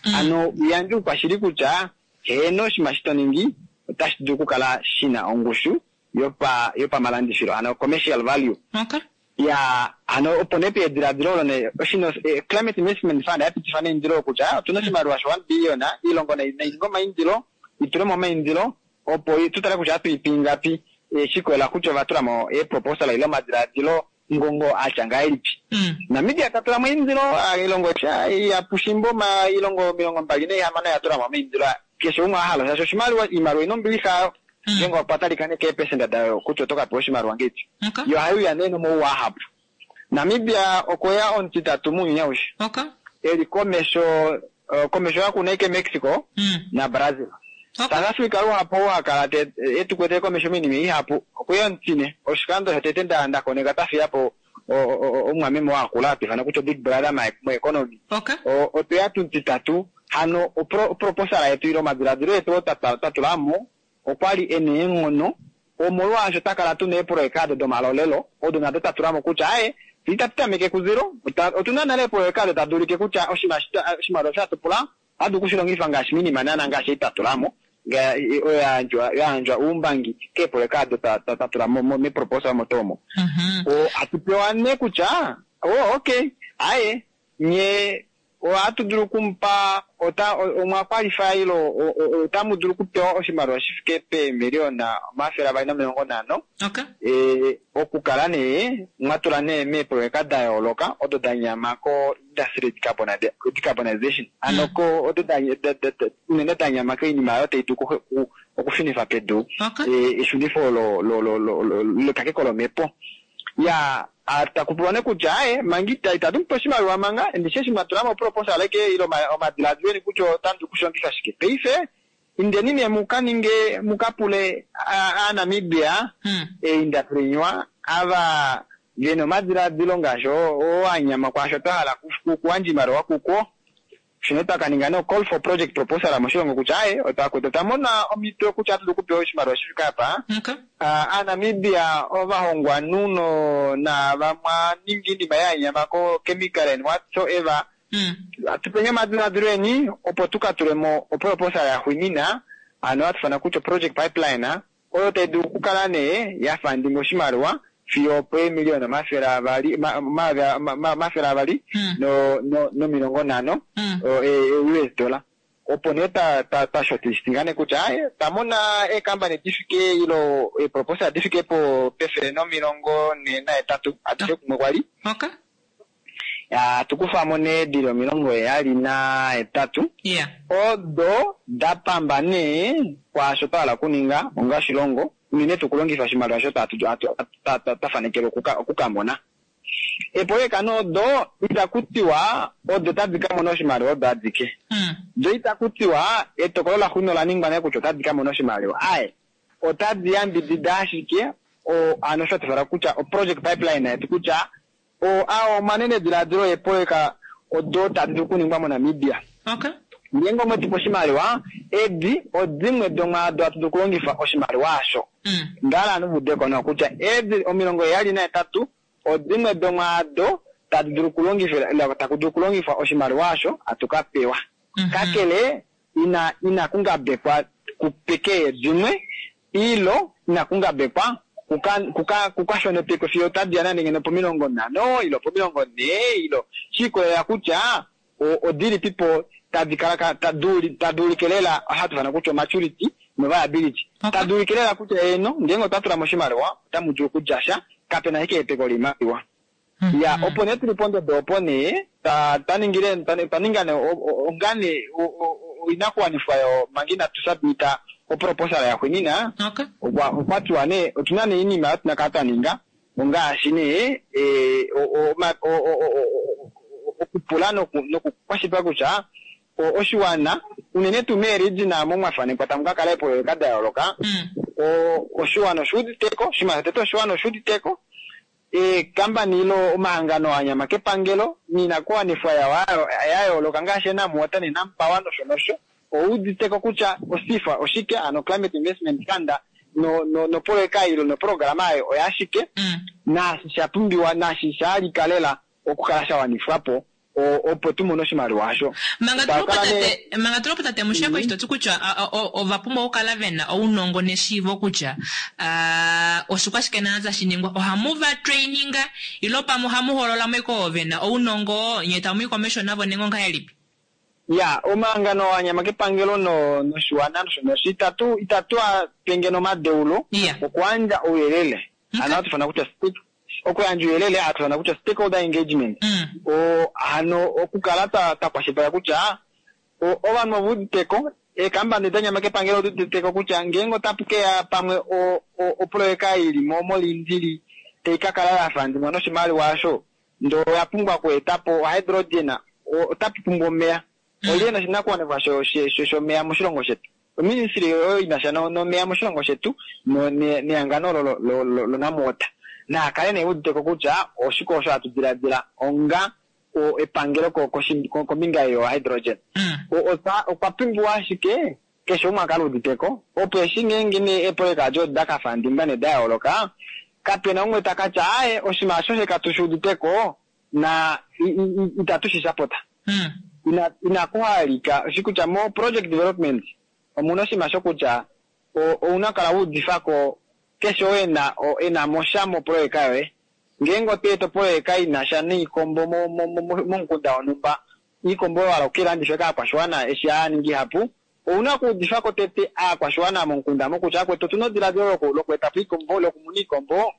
E: mm. ano yanju pashiri kucha heno shimashito ningi tashiduku kala shina ongushu yopa yopa malandishiro ano commercial value.
A: Okay.
E: Ya ano oponepe diradiro ne oshino eh, climate investment fund api tifane indiro kucha tunoshimaru wa one billion na ilongo na ingoma indiro ituro mama indiro opo tutara kucha api pingapi e shiko la kucha vatura mo e proposal ilo madiradiro ngongo achanga ilipi
A: mm.
E: na media tatura mo indiro ilongo cha ya pushimbo ma ilongo milongo mbagine ya mana ya tura mo indiro kesho uma halo sasa shimaru wa imaru inombilika Mm. Yengo patali kane ke pesenda dayo kutoka poshi marwangeti.
A: Okay.
E: Yo hayu ya neno mo wa hapo. Namibia okoya on titatumu nyaushi.
A: Okay.
E: Eli komesho uh, komesho ya kunaike Mexico
A: mm.
E: na Brazil.
A: Okay.
E: South Africa ro hapo wa karate etu kwete komesho mini mi hapo. Okoya ntine oshikando hetenda anda konega tafi hapo umwame mo akulapi fana kucho big brother my, my economy.
A: Okay.
E: O otoya tuntitatu hano o pro, proposal yetu iro madiradiro yetu tatulamu okwali ene ngono omolo ajo takala tune proekado do malolelo odona data turamo kucha ae vitata meke kuziro otunana le proekado tadulike kucha oshimashita oshimaro chato pula adu kushilongifa ngashi mini manana ngashi taturamo ga oya njwa ya njwa umbangi ke proekado taturamo me proposal motomo
A: mhm
E: o atupewane kucha oh okay ae nye o atuduru kumpa ota uma qualify lo otamuduru kupewa oshimaro shifike pe miliona mafera baina mlongo nano.
A: Okay.
E: Eh okukalane mwatulane me proeka dialoga odo danyama ko industry decarbonization anoko odo danyama nene danyama ko inima yote ituko okufinifa pedo.
A: Okay.
E: Eh ishunifo lo lo lo lo lo kakekolo mepo ya atakupone kujae mangita itadum poshimaru amanga ndisheshi matulama proposal like ilo ma madiladweni kucho tandu kushongika shike peife indenini mukaninge mukapule a Namibia
A: hmm.
E: e indafrinywa ava geno madiladilo ngasho o anyama kwasho tahala kuwanji maro wakuko shineta kaningano call for project proposal amoshongo kuchae otakutamona omito kuchatu kupewa shimaro shifika hapa.
A: Okay.
E: Uh, Namibia overhongwa nuno na vamwa ningini mayanya mako chemical and whatsoever
A: mm.
E: atupenye madina dreni opotuka turemo opoproposal ya huinina ano atufana kucho project pipeline oyo tedu kukalane ya funding oshimarwa fiyo pe miliona mafera bali ma ma ma, ma mafera bali
A: mm.
E: no no no milongo nano
A: mm.
E: o e, e U S dollar oponeta ta ta shotistingane kuchae tamona e company difike ilo e proposal difike po pefe no milongo ne na etatu atike kumwali.
A: Okay.
E: Ya tukufa mone dilo milongo yali na etatu.
A: Yeah.
E: Odo dapambane kwa shotala kuninga onga shilongo nine tukulongifa shimalo shota atu tafanekero kuka kukambona. Epoye kano do itakutiwa odo tadika monoshimalo odo adike.
A: Mm.
E: Do itakutiwa etokolola huno la ningba na kuchota dika monoshimalo. Ae otadi ambi didashike o anoshota fara kucha o project pipeline ya tukucha o ao manene diladro epoye ka odo tadidu kuningba mo Namibia.
A: Okay.
E: Nyengo mweti poshimali wa edi odimwe donga do atudukulongifa oshimali washo.
A: Mm.
E: Ngala anu budeko na kucha edi omilongo yali na etatu odimwe donga do tatudukulongifa la takudukulongifa oshimali washo atukapewa.
A: Mm -hmm.
E: Kakele ina ina kunga bepa kupeke dimwe ilo ina kunga bepa kuka kuka kukashone peko fiyo tadia ningene pomilongo na no ilo pomilongo ne ilo chiko ya kucha o odili people tadikala taduli taduli kelela hatu fana kucho maturity no viability. Okay. Taduli kelela kucha eno ngengo tatura moshimarwa tamujo kujasha kapena hike epegolima iwa. Mm -hmm. Ya opponent riponde do opone ta taningire taningane ongane inakuwa nifayo mangina tusubmita o proposal ya kwenina.
A: Okay.
E: Wa watu wane tunane ini ma tunakata ninga onga ashine eh o o o kupulano no kukwashipa kucha o oshiwana unene tumeri jina mo mwafane patamka kale po kada yoloka.
A: Mm.
E: O oshiwana should teko shima teto oshiwana should teko e kamba nilo mangano anyama ke pangelo nina kwa ni faya wao yayo lokangashe na muota ni nampa wano shonosho o uditeko kucha osifa oshike ano climate investment kanda no no no pole kairo no programa ayo oyashike.
A: Mm.
E: Na shapumbi wa na shishali kalela okukalasha wanifapo o opo tumuno shimali washo
A: mangatulopate mangatulopate mushako isto tukucha ovapumwa ukala vena ounongo neshivo kucha uh, osukwashikenaza shiningwa ohamuva traininga ilopa muhamuholola mweko vena ounongo nyeta mwiko mesho navo nengonga helipi
E: ya omangano wanyama kepangelo no no shwana no shitatu itatu pengeno madeulo
A: yeah.
E: okwanja uyelele okay. Ana tufana kucha stick okuyanja uyelele atufana kucha stakeholder engagement
A: mm.
E: o hano okukalata takwashipa kucha o obano buditeko e kamba ndanya makepangelo duteko kucha ngengo tapuke ya pamwe o o, o proeka ili momo lindili teikakala afandi mwana shimali washo ndo yapungwa ku etapo hydrogen o tapipumbo mea Oliena sinakuwa vasho shosho mea mushilongo shetu. Ministry yo inashana no mea mushilongo shetu no ni ni angano lo lo lo, lo namota. Na kale ne udde ko kucha oshiko sha tudira dira onga o epangelo ko ko ko minga yo hydrogen.
A: Mm.
E: O o ta o papimbu ashike kesho makalo diteko o peshinge ngine epole ka jo daka fandimba ne da oloka kapena ngwe takacha ae oshima shoshe katushu diteko na itatushi sapota.
A: Mm.
E: ina inakuhalika shikucha mo project development omuno shimashokucha o unakala udifako kesho ena o ena moshamo project kawe ngengo teto project kai na shani kombo mo mo nkunda onumba ikombo wala okirandi sheka kwa shwana eshani ngi hapu unaku difako tete a kwa shwana mo nkunda mo kucha kwetu tuno diradoro ko lokweta pikombo lokumuni kombo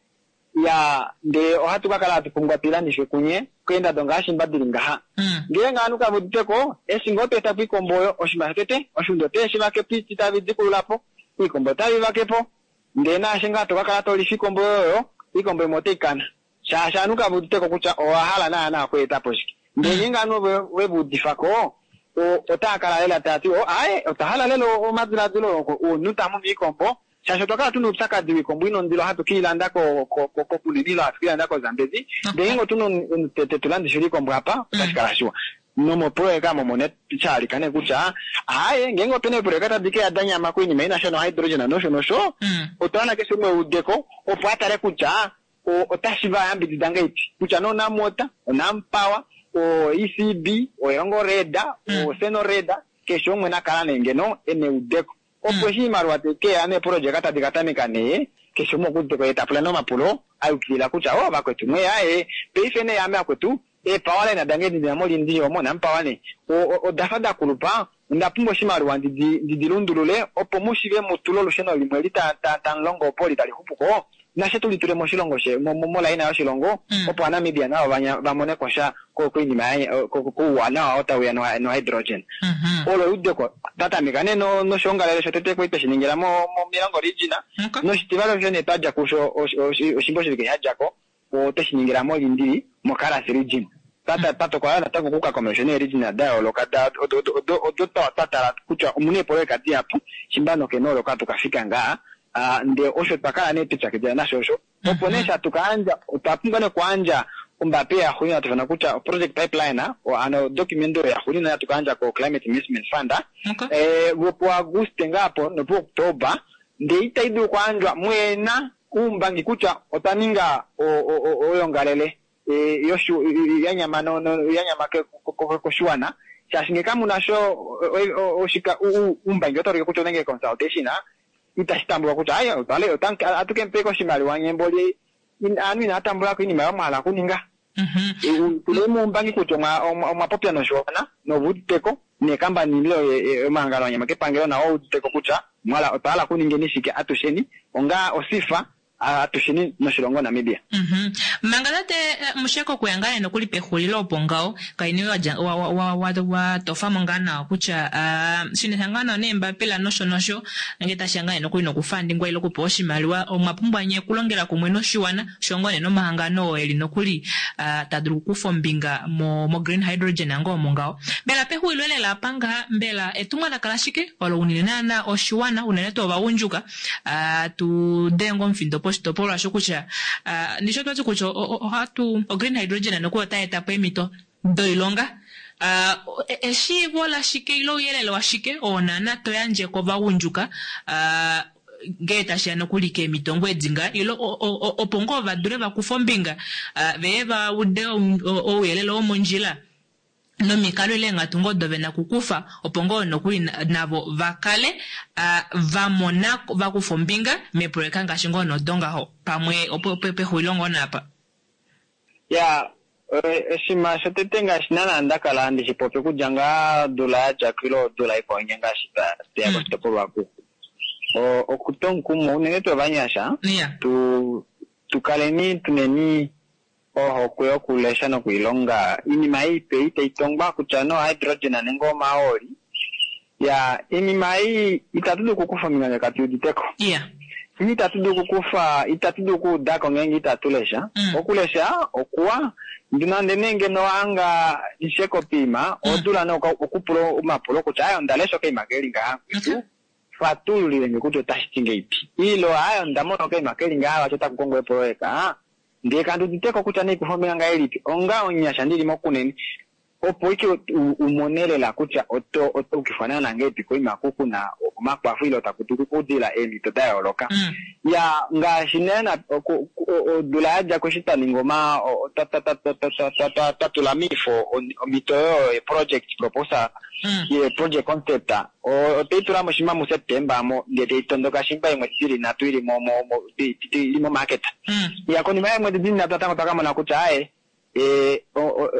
E: ya nde ohatu bakala tupungwa pilani shokunye kwenda donga shimbadiringa ha
A: mm.
E: ngenga anuka buditeko esingote tapi komboyo oshimatete oshundote shibake piti tabi dikulapo ikombo tabi bakepo ndena shinga to bakala to lifi komboyo ikombo motekana shasha anuka buditeko kucha ohala na na kweta poshiki ngenga anu we budifako o otakala lela tati o ae otahala lelo o madira dilo o nutamu ikombo Sasho toka tunu usaka diwi kombuino ndilo hatu kila ndako ko ko ko kulibila kila ndako Zambezi dengo tunu tetulandi shiri kombu hapa kashikala shua nomo proeka momonet chali kane kucha aye ngengo pene proeka tabike adanya makwini maina shano hydrogen na nosho nosho otana kesho mwe udeko opata re kucha o otashiva ambi didangeti kucha no na mota na power o E C B o yongo reda o seno reda kesho mwe na kala ngeno ene udeko Opo hii marwate ke ane project ata dikatani kane kesho mo kudde ko eta plano mapulo ayu kila kucha o bakwetu mwe ae peifene ya me kwetu e pawale na dangeni na moli ndiyo mo na mpawale o o dafada kulupa ndapumbo shimaru ndi didilundulule opo mushive mutulo lusheno limwelita tan longo poli tali hupuko na shetu liture mo shilongo she mo mo la ina shilongo opo ana media na banya bamone kosha ko ko ni mai ko ko wana ota we no hydrogen olo udde ko tata mikane no no shonga lele shotete ko iteshiningira mo mo mirango origina no shitivalo jene taja kusho oshimbo shirike hajako o teshiningira mo lindi mo kala origin tata tato kwa na tango kuka commission origina da lokada odo odo odo tata kucha umune pole kati hapo shimbano kenolo ka tukafika nga Uh, nde osho takala ne picha kijana shosho oponesha tukaanja utapungane kwanja umbape ya huina tufana kucha project pipeline o ano documento ya huina tukaanja ko climate investment fund
A: okay.
E: eh wopo Agosto ngapo no po October nde itaidu kwanja mwena umbangi kucha otaninga o o o yongalele e yoshu yanyama no yanyama ke ko shwana chashinge kama unasho oshika umbangi otorike kucha nenge consultation itashitambula kuti aya utale utanka atukempeko shimali wanyemboli anu inatambula kwini mara mala kuninga mhm kulemu mbangi kuti mwa mwa popya no shona no buditeko ne kamba nilo e mangalo nyama kepangelo na o buditeko kucha mwala utala kuningenishike atusheni onga osifa atushini no shilongo na media
A: mhm mangalate musheko kuyangana no kulipe hulilo opongao kaini wa wa wa wa, wa tofa mangana kucha uh, sinithangana nemba pela nosho nosho ngeta shangana no kuino kufandi ngwa ilo kuposhi maliwa omapumba nye kulongela kumweno shiwana shongone no mahangano eli no kuli uh, tadru kufombinga mo mo green hydrogen ngo mongao bela pe huilwele la panga mbela etumwa na kalashike wala uninana oshiwana uneneto baunjuka uh, tu dengo mfindo topolo ashokucha uh, nisho twatu kucho o, o, hatu o green hydrogen anokuwa taeta pemito doilonga uh, eshi bola shike ilo yele lo ashike onana toyanje ko baunjuka uh, geta shano kulike mitongo edzinga ilo opongo va dureva kufombinga uh, veva ude o, o, o yele lo monjila no mikalo ile ngatungo dove na kukufa opongo no kuli navo vakale uh, vamona vakufombinga meprojeka ngashingo no donga ho pamwe opopepe huilongo napa
E: ya shima shotetenga shinana andakala ndi chipope kujanga dola jakilo dola ipo nyenga shita tia mm. Kostepo waku o okutonku mo neto vanyasha
A: yeah.
E: tu tukaleni tuneni oho kuyo kulesha no kuilonga ini mai pe itongba kuchano hydrogen anengo maori ya ini mai itatudu kukufa minga katiudi teko
A: yeah
E: ini itatudu kukufa itatudu kudako ngengi itatulesha mm. Okulesha okuwa ndinande nenge no anga isheko pima mm. Odula no okupro umapolo kuchayo ndalesho ke magelinga
A: okay.
E: Fatuli lenye kuto tashinge ipi ilo ayo ndamono ke magelinga hawa chota kukongo eproeka ndiye kandu diteko kuchani kufomela ngaelipi onga onyasha ndili mokuneni opo iki umonele la kucha oto oto ukifanana na ngepi ko imakuku na makwafu ile utakutuku kudila eli todayo loka
A: mm.
E: Ya nga shinena dula aja kushita ningoma tatula mifo mitoyo project proposal
A: mm.
E: Ye project concept o tetura mo shima mu September mo ndete itondoka shimba imwe tiri na twiri mo mo mo market
A: mm.
E: Ya koni mae mwe dini na tatanga takama na kucha ae eh o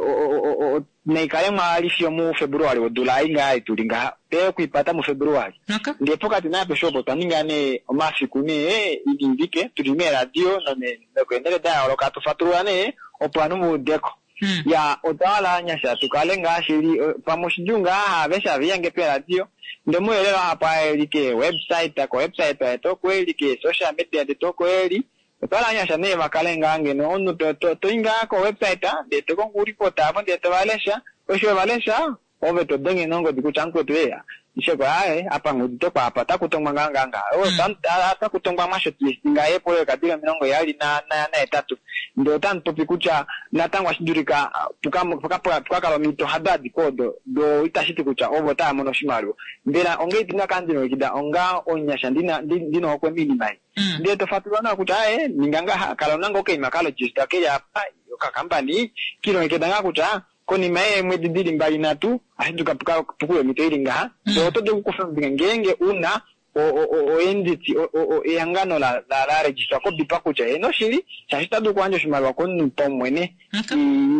E: o o neikale mwalifyo mu February o dola inga itulinga pe kuipata mu February
A: okay.
E: Ndipo kati na pe shopo taningane omafiku ne eh indike tulime radio no ne kwendele da oloka tufaturane opano mu deko
A: mm.
E: Ya odala nyasha tukalenga shiri pamoshijunga abesha viyange pe radio ndemo elewa hapa elike website ko website to kweli ke social media de to kweli Pala nyasha ne makalenga ngeno onu to to to inga ko website ah de to ko report aba de to valesha o sho valesha o veto denge nongo dikuchanko to ya ishe kwa ae apa ngudito kwa apa takutonga nganga nganga o tanta takutonga masho tlistinga epo yo kadira minongo yali na na na etatu ndo tanto pikucha natangwa shidurika tukamo tukapo tukakalo mito hadadi kodo do itashiti kucha ovo ta mono shimaru ndela onge tinga kanjino kida onga onyasha ndina ndino kwa minimai
A: mm.
E: Ndiye tofatulana kucha ae ninganga kalo nango ke makalo jista ke ya pa yoka company kilo nkedanga kucha koni mae mwedidili mbali natu asiduka tukue mitoiri nga
A: mm.
E: Do todo kufa ngenge una o o o enditi o o ehangano la la la register ko bipa kucha eno shiri chashita do kwanjo shimalwa konu pomwene
A: okay.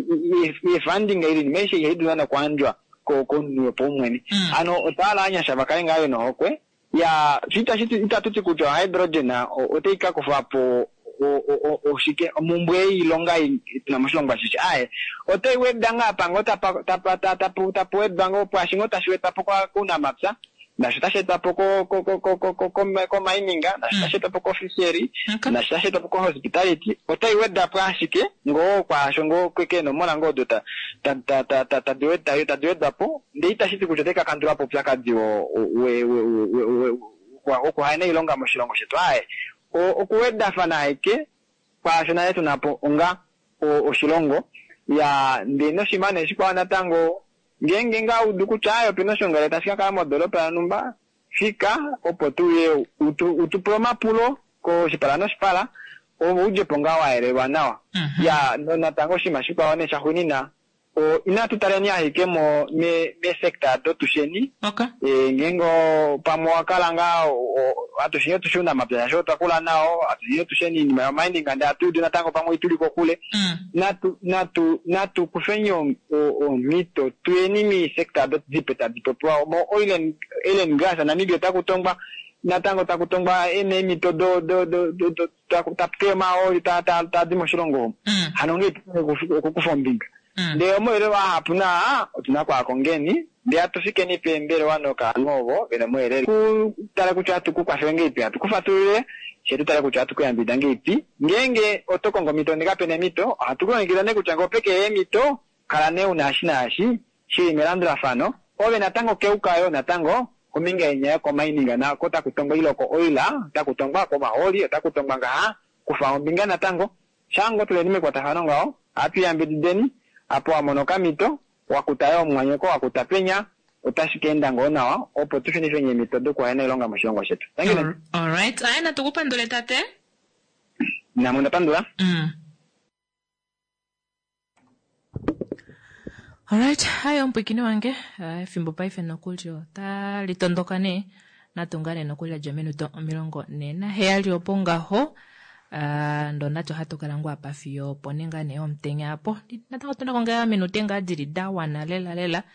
E: I funding ili meshe yedu na kwanjwa ko konu pomwene
A: mm.
E: Ano otala anya shabakalenga yo no okwe ya chita chita itatuti kucha hydrogen na oteika kufapo o o o shike mumbwe ilonga na mashilonga shishi ae ote wedanga pango tapa tapa tapa tapa wedango po ashingo tashweta poko kuna mapsa na shitasheta poko ko ko ko ko ko ko mininga na shitasheta poko fishery na shitasheta poko hospitality ote wedda prashike ngo kwa shongo kweke no mona ngo dota ta ta ta ta ta dueta ta dueta po ndeita shiti kuchoteka kandura po plaka dio we we we kwa kwa haina ilonga mashilongo shetu ae o okuweda fanaike kwa shona yetu napo onga o oshilongo ya ndino shimane shikwa natango ngenge nga uduku chayo pino shongale tashika kama dolopa ya numba fika opotuye utu utuproma pulo ko shipalano shipala o uje ponga waere wanawa mm -hmm. Ya no natango shima shikwa wane shahunina o ina tutarenia hikemo me me sector do tusheni
A: okay.
E: E ngengo pamwa kalanga atushinyo tushunda mapya shota kula nao atushinyo tusheni ni minding and atu dina tango pamwa ituliko kule
A: mm.
E: natu natu natu kufenyo o, o mito tueni mi sector do dipeta dipopwa mo oilen elen gasa na nibyo takutongba natango takutongba ene mito do do do do takutapkema o ta ta ta dimoshrongo
A: mm.
E: Hanonge kukufombinga
A: mm.
E: Ndio mwere wa hapuna tunakwa kongeni ndia tufike ni pembere wano ka ngovo bena mwere ku tala kuchatu ku kwa fenge ipi atukufatule shetu tala kuchatu ku yambidange ipi ngenge otokongo mito ndikapene mito atuko ngirane kuchango peke mito kalane unashina ashi shi melandra fano obe natango keukayo natango kuminga yenye ko mining na kota kutongo iloko oila takutongwa ko maholi takutongwa nga kufa mbinga natango chango tule nime kwa tafano ngao api yambideni apo amonoka mito wakutayo mwanyeko wakutapenya utashikenda ngonawa opo tufinisho nye mito do kwa ene ilonga mashiongo shetu thank you.
A: All right ayana tukupandole tate
E: na munda pandula
A: mm. Alright, hayo mpwikini wange, uh, fimbo paife nokulio, ta litondokane, natungane nokulia jomenuto milongo nena, hea lioponga ho, uh, ndo nacho hato kalangu hapa fiyo, ponengane o mtenga hapo, nataka tuna kongea minutenga adiri dawa na lela lela,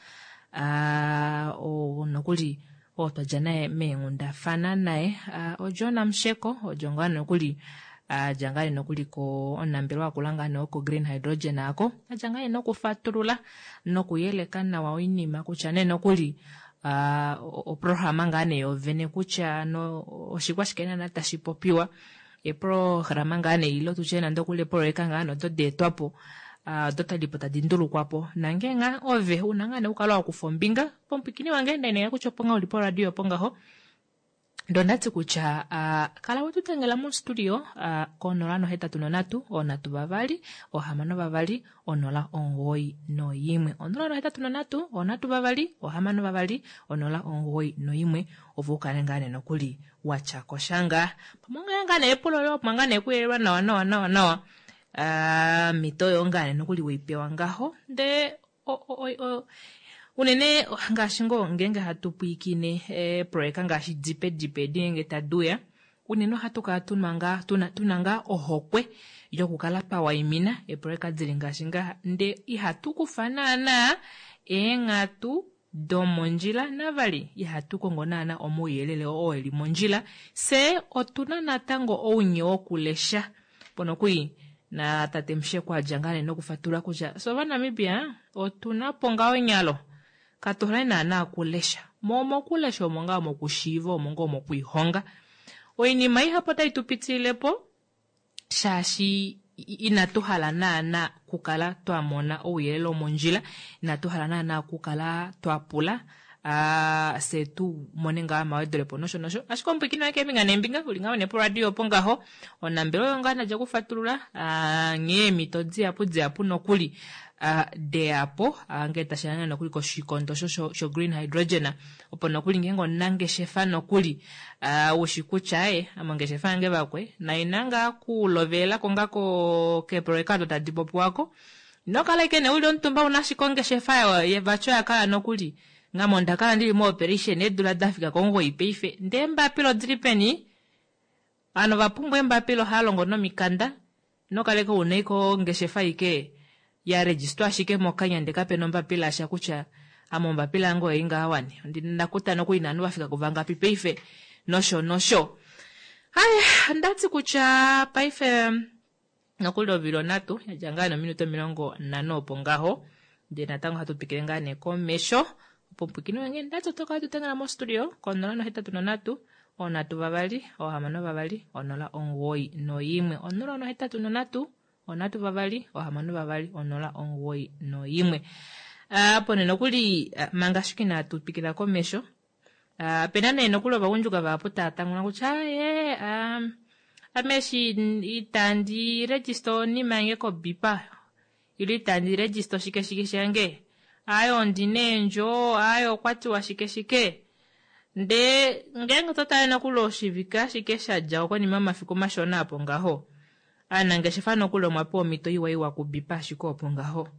A: uh, o nokuli, o tojanae meengunda fana nae, uh, o jona msheko, o jongane nokuli, Uh, jangani nokuli ko onambirwa kulanga noko green hydrogen ako jangani noku faturula noku yelekana wa inima kuchane nokuli uh, o programa ngane yo vene kucha no oshikwa shikena na tashipopiwa e programa ngane ilo tuchena ndokule project ngano to de twapo uh, dota lipota dindulu kwapo nangenga ove unangane ukalo kufombinga pompikini wange ndene yakuchoponga ulipo radio ponga ho Donati kucha uh, kala wetu tengela mu studio uh, konolano heta tunonatu onatu bavali ohamano bavali onola ongoi no yimwe onolano heta tunonatu onatu bavali ohamano bavali onola ongoi no yimwe ovukale ngane nokuli wachako shanga pamonga ngane epulo yo mangane kuyelwa nawa nawa nawa nawa uh, mitoyo ngane nokuli weipewa ngaho nde o o o, o unene ngashingo ngenge hatupuikine eh proeka ngashi dipe dipe dinge taduya uneno hatuka tunanga tuna tunanga ohokwe yokukala pa waimina e proeka dzilingashinga nde ihatukufanana engatu domonjila navali ihatukongonana omuyelele oeli monjila se otuna natango ounye okulesha pono kui na tatemshe kwa jangane nokufatura kuja so bana mibia otuna ponga wenyalo katohla na na kulesha momo kulesha omonga mo kushiva omonga mo kuihonga oini mai hapo taitupitilepo shashi inatuhala na na kukala twamona oyelo monjila inatuhala na na kukala twapula a uh, setu moninga mawedre ponosho nosho ashikompikino yake minga nembinga ulinga ne radio ponga ho onambelo ngana ja kufatulula a uh, nge mitodzi apo dzi apo nokuli uh, de apo angeta uh, shana nokuli ko shikondo sho sho green hydrogen opo nokuli ngengo nange shefa nokuli uh, ushikuchae amange shefa nge bakwe na inanga kulovela konga ko ke proekado tadipopo wako nokala ikene uli ontumba unashikonge shefa ye bacho yakala nokuli ngamo ndakala ndili mo operation edula dafika kongo ipeife ndemba pilo dripeni ano vapumbwe mbapilo halongo no mikanda no kaleko uneiko ngeshefa ike ya register shike mokanya ndekape no mbapila asha kucha amo mbapila ngo inga awani ndinakuta no kuinanu bafika kuvanga pipeife nosho nosho haya ndati kucha paife nokulo vilonatu ya jangana minuto milongo nano pongaho ndina tango hatupikirengane komesho pompukini wenge ndato toka tutengana mo studio konolano heta tunonatu onatu babali ohamano babali onola ongoi no yimwe onolano heta tunonatu onatu babali ohamano babali onola ongoi no yimwe apo uh, neno kuli uh, mangashikina tupikira komesho uh, penane no kulo baunjuka baputa tanguna kucha ye um ameshi itandi register ni mange ko bipa ili tandi register shike shike shange ayo ndinenjo ayo kwati washike shike nde ngengo tota na kulo shivika shike shaja kwa ni mama fiko mashona hapo ngaho ana ngeshefano kulo mwapo mito iwa iwa kubipa shiko hapo ngaho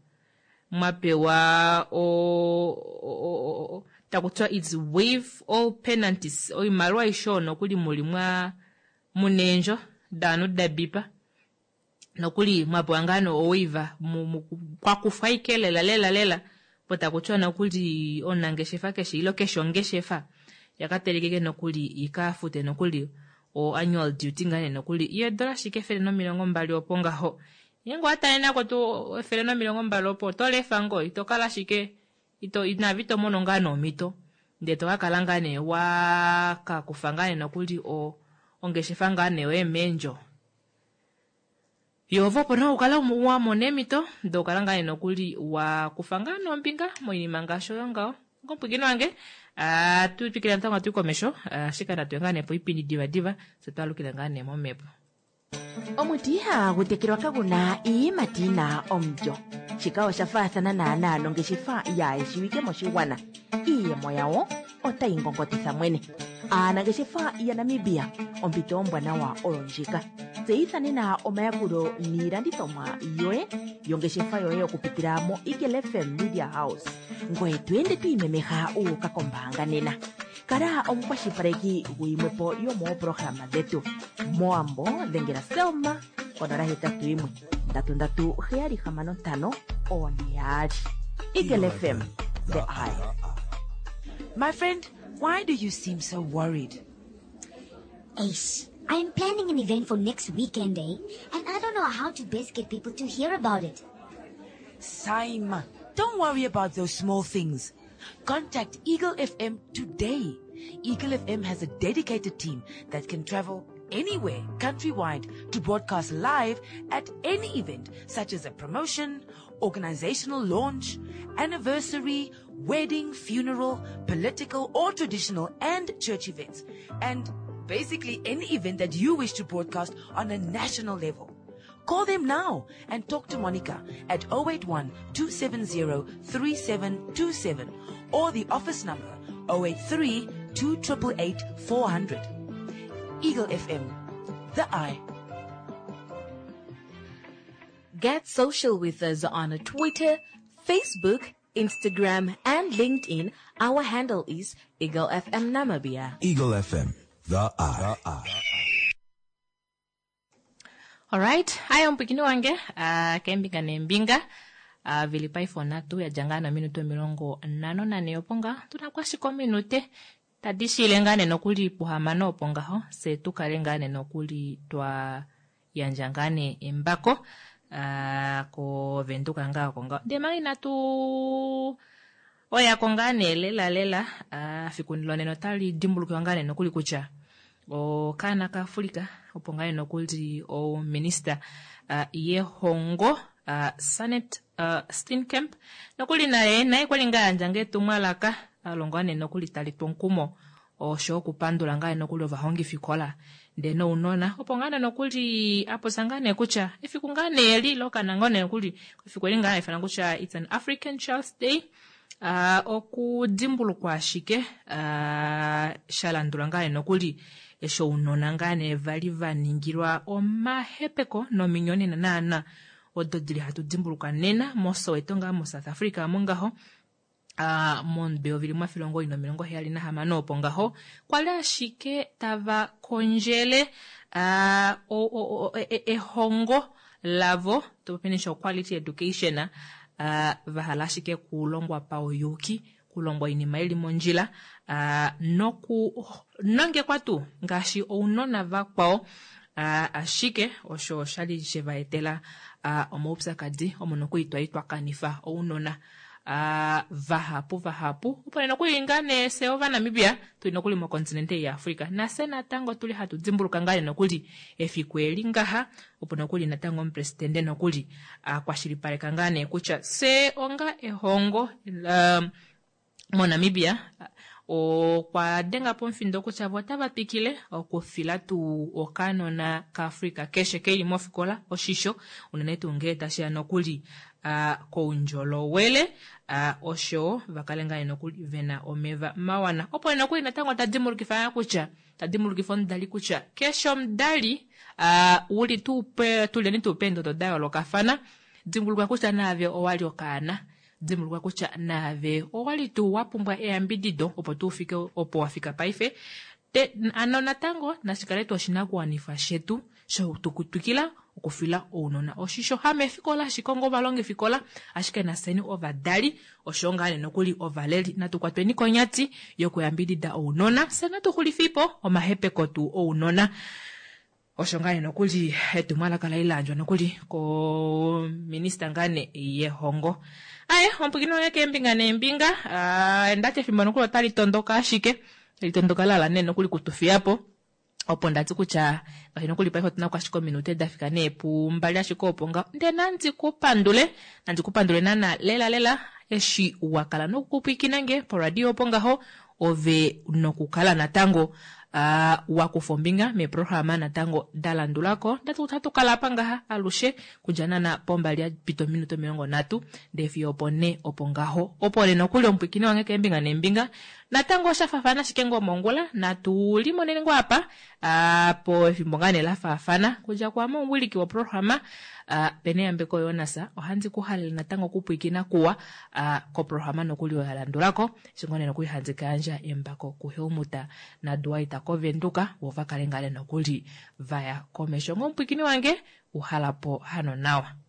A: mwapewa o, o, o, o takutwa it's wave all penalties o imarwa ishono kuli mulimwa munenjo danu dabipa nokuli mwapo oiva kwa kufaikele lela lela lela pota kuchona kuli onange shefa keshi ilo kesho ngeshefa yakatelekeke nokuli ikafute nokuli o annual duty ngane nokuli iyo dola shikefele no milongo mbali oponga ho yengo ataena ko to efele no milongo mbali opo to lefango itokala shike ito inavito mono ngano mito ndeto akalangane wa ka kufangane nokuli o ongeshefa ngane we menjo Yovo pono ukala umuwa monemito do kalanga eno kuli wa kufangano mbinga moini mangasho yonga ngompugino wange ah uh, tu pikira ntanga tu komesho uh, shikana tuyangane po ipini diva diva setalukira ngane momepo
B: omutiha gutekirwa kaguna ii matina omjo chikao shafathana na nalo ngeshifa ya eshiwike moshiwana iye moyawo otaingongotitha mwene ana ngeshifa ya Namibia ompito ombwana wa olonjika kuzeithane na omayakuro niilandithomwa yoye yongeshefa yoye okupitira mo Eagle F M Media House ngoye twende tuimemeha uukakombanga nena. Kala omukwashilipaleki guyimwepo yomooprograma dhetu moambo dhengela Selma konola hetatu imwe ndatu ndatu heyali hamano ntano oneyali. Eagle F M, the eye.
F: My friend, why do you seem so worried?
G: Ace, I am planning an event for next weekend, eh? And I don't know how to best get people to hear about it.
F: Saima, don't worry about those small things. Contact Eagle F M today. Eagle F M has a dedicated team that can travel anywhere countrywide to broadcast live at any event, such as a promotion, organizational launch, anniversary, wedding, funeral, political or traditional and church events, and basically any event that you wish to broadcast on a national level. Call them now and talk to Monica at zero eight one, two seven zero, three seven two seven or the office number zero eight three, two eight eight, four hundred. Eagle F M, the eye.
B: Get social with us on Twitter, Facebook, Instagram, and LinkedIn. Our handle is Eagle F M Namibia.
H: Eagle F M, the eye. The eye.
A: Alright, haya mpikino wange, uh, kembinga nembinga, uh, vilipai fonatu ya jangana minuto milongo nano na neoponga, tunakwashiko minute, tadishi ilengane nokuli puhamano oponga ho, se tukalengane nokuli twa yanjangane embako, uh, ko venduka nga konga. Demari natu oya kongane lela lela, uh, fikunilone notali dimbuluki wangane nokuli kucha. O kana ka Afrika opongane nokuli o minister uh, Yehongo uh, Sanet uh, Steenkamp nokuli naye naye kwalinga anjange tumwalaka alongane nokuli talitonkumo o sho kupandula ngaye nokuli ovahongi fikola ndeno unona opongane nokuli apo sangane kucha ifikungane eli lokana ngone nokuli ifikolinga ifana kucha it's an African Child's Day. Uh, okudimbulu kwa shike uh, shalandulangane nokuli esho unonangane vali vaningirwa omahepeko nominyoni na nana ododili hatu dimbuluka nena moso wetonga mo South Africa mongaho uh, monbe ovili mafilongo ino milongo heyali na hamano opongaho kwala shike tava konjele uh, o, o, o, e, e hongo lavo tupenisha quality education uh, vahalashike kulongwa pa oyuki kulongwa inimaili monjila uh, noku nange kwatu ngashi ounona vakwao uh, ashike osho shali shevaetela uh, omoupsa kadi omonoku itwa itwa kanifa ounona uh, vahapu vahapu upanena kuingane seova Namibia tuinokuli mo kontinente ya Afrika na sena tango tuli hatu dzimbuluka ngane nokuli efikweli ngaha upanokuli na tango mpresidente nokuli uh, kwa shilipaleka ngane kucha se onga ehongo um, mo Namibia o kwa denga pomfindo kucha votava pikile o kufila tu okano na ka Afrika keshe keili mofikola oshisho unanetu ngeta shia nokuli uh, ko unjolo wele uh, osho vakalenga inokuli vena omeva mawana opo inokuli natango tadimuru kifanya kucha tadimuru kifondi dali kucha kesho mdali uh, uli tupe tuleni tupendo to dayo lokafana dimuru kwa kucha navyo owali okana dimulwa kucha nave owali tu wapumbwa eambidido opo tu ufike opo wafika paife te anona tango na shikaletu oshinaku wanifa shetu sho tukutukila ukufila ounona oshisho hame fikola shikongo balonge fikola ashike na seni ovadali oshongane nokuli ovaleli na tukwatweni konyati yoku yambidida ounona sena tukulifipo omahepe kotu ounona oshongane nokuli etumala kala ilanjwa nokuli ko minister ngane Yehongo. Aye, ompukino yake mbinga ne mbinga, uh, ndate fimbo nokuli otali tondoka ashike, tali tondoka lala neno kuli kutufiapo, opo ndati kucha, kasi nokuli paiho tuna kwa shiko minute dafika nepu, mbali ashiko oponga, nde nanzi kupandule, nanzi kupandule nana lela lela, eshi wakala nokukupikinange, po radio oponga ho, ove nokukala na tango, uh, wakufombinga me programa natango dalandulako ndatu tatu kalapanga ha alushe kujana na pomba lia pito minuto miongo natu defi opone opongaho opole nokuli ompwikini wange kembinga nembinga natango shafafana shikengo mongola natu limonengo hapa uh, po fimbongane la fafana kuja kwa mwiliki wa programa uh, pene ambeko yonasa ohanzi kuhala natango kupwikina kuwa uh, ko programa nokuli walandulako shingone nokuli hanzi kanja embako kuheumuta na duwaita kovenduka wova kalengale nokuli vaya komesho ngompwikini wange uhalapo hano nawa.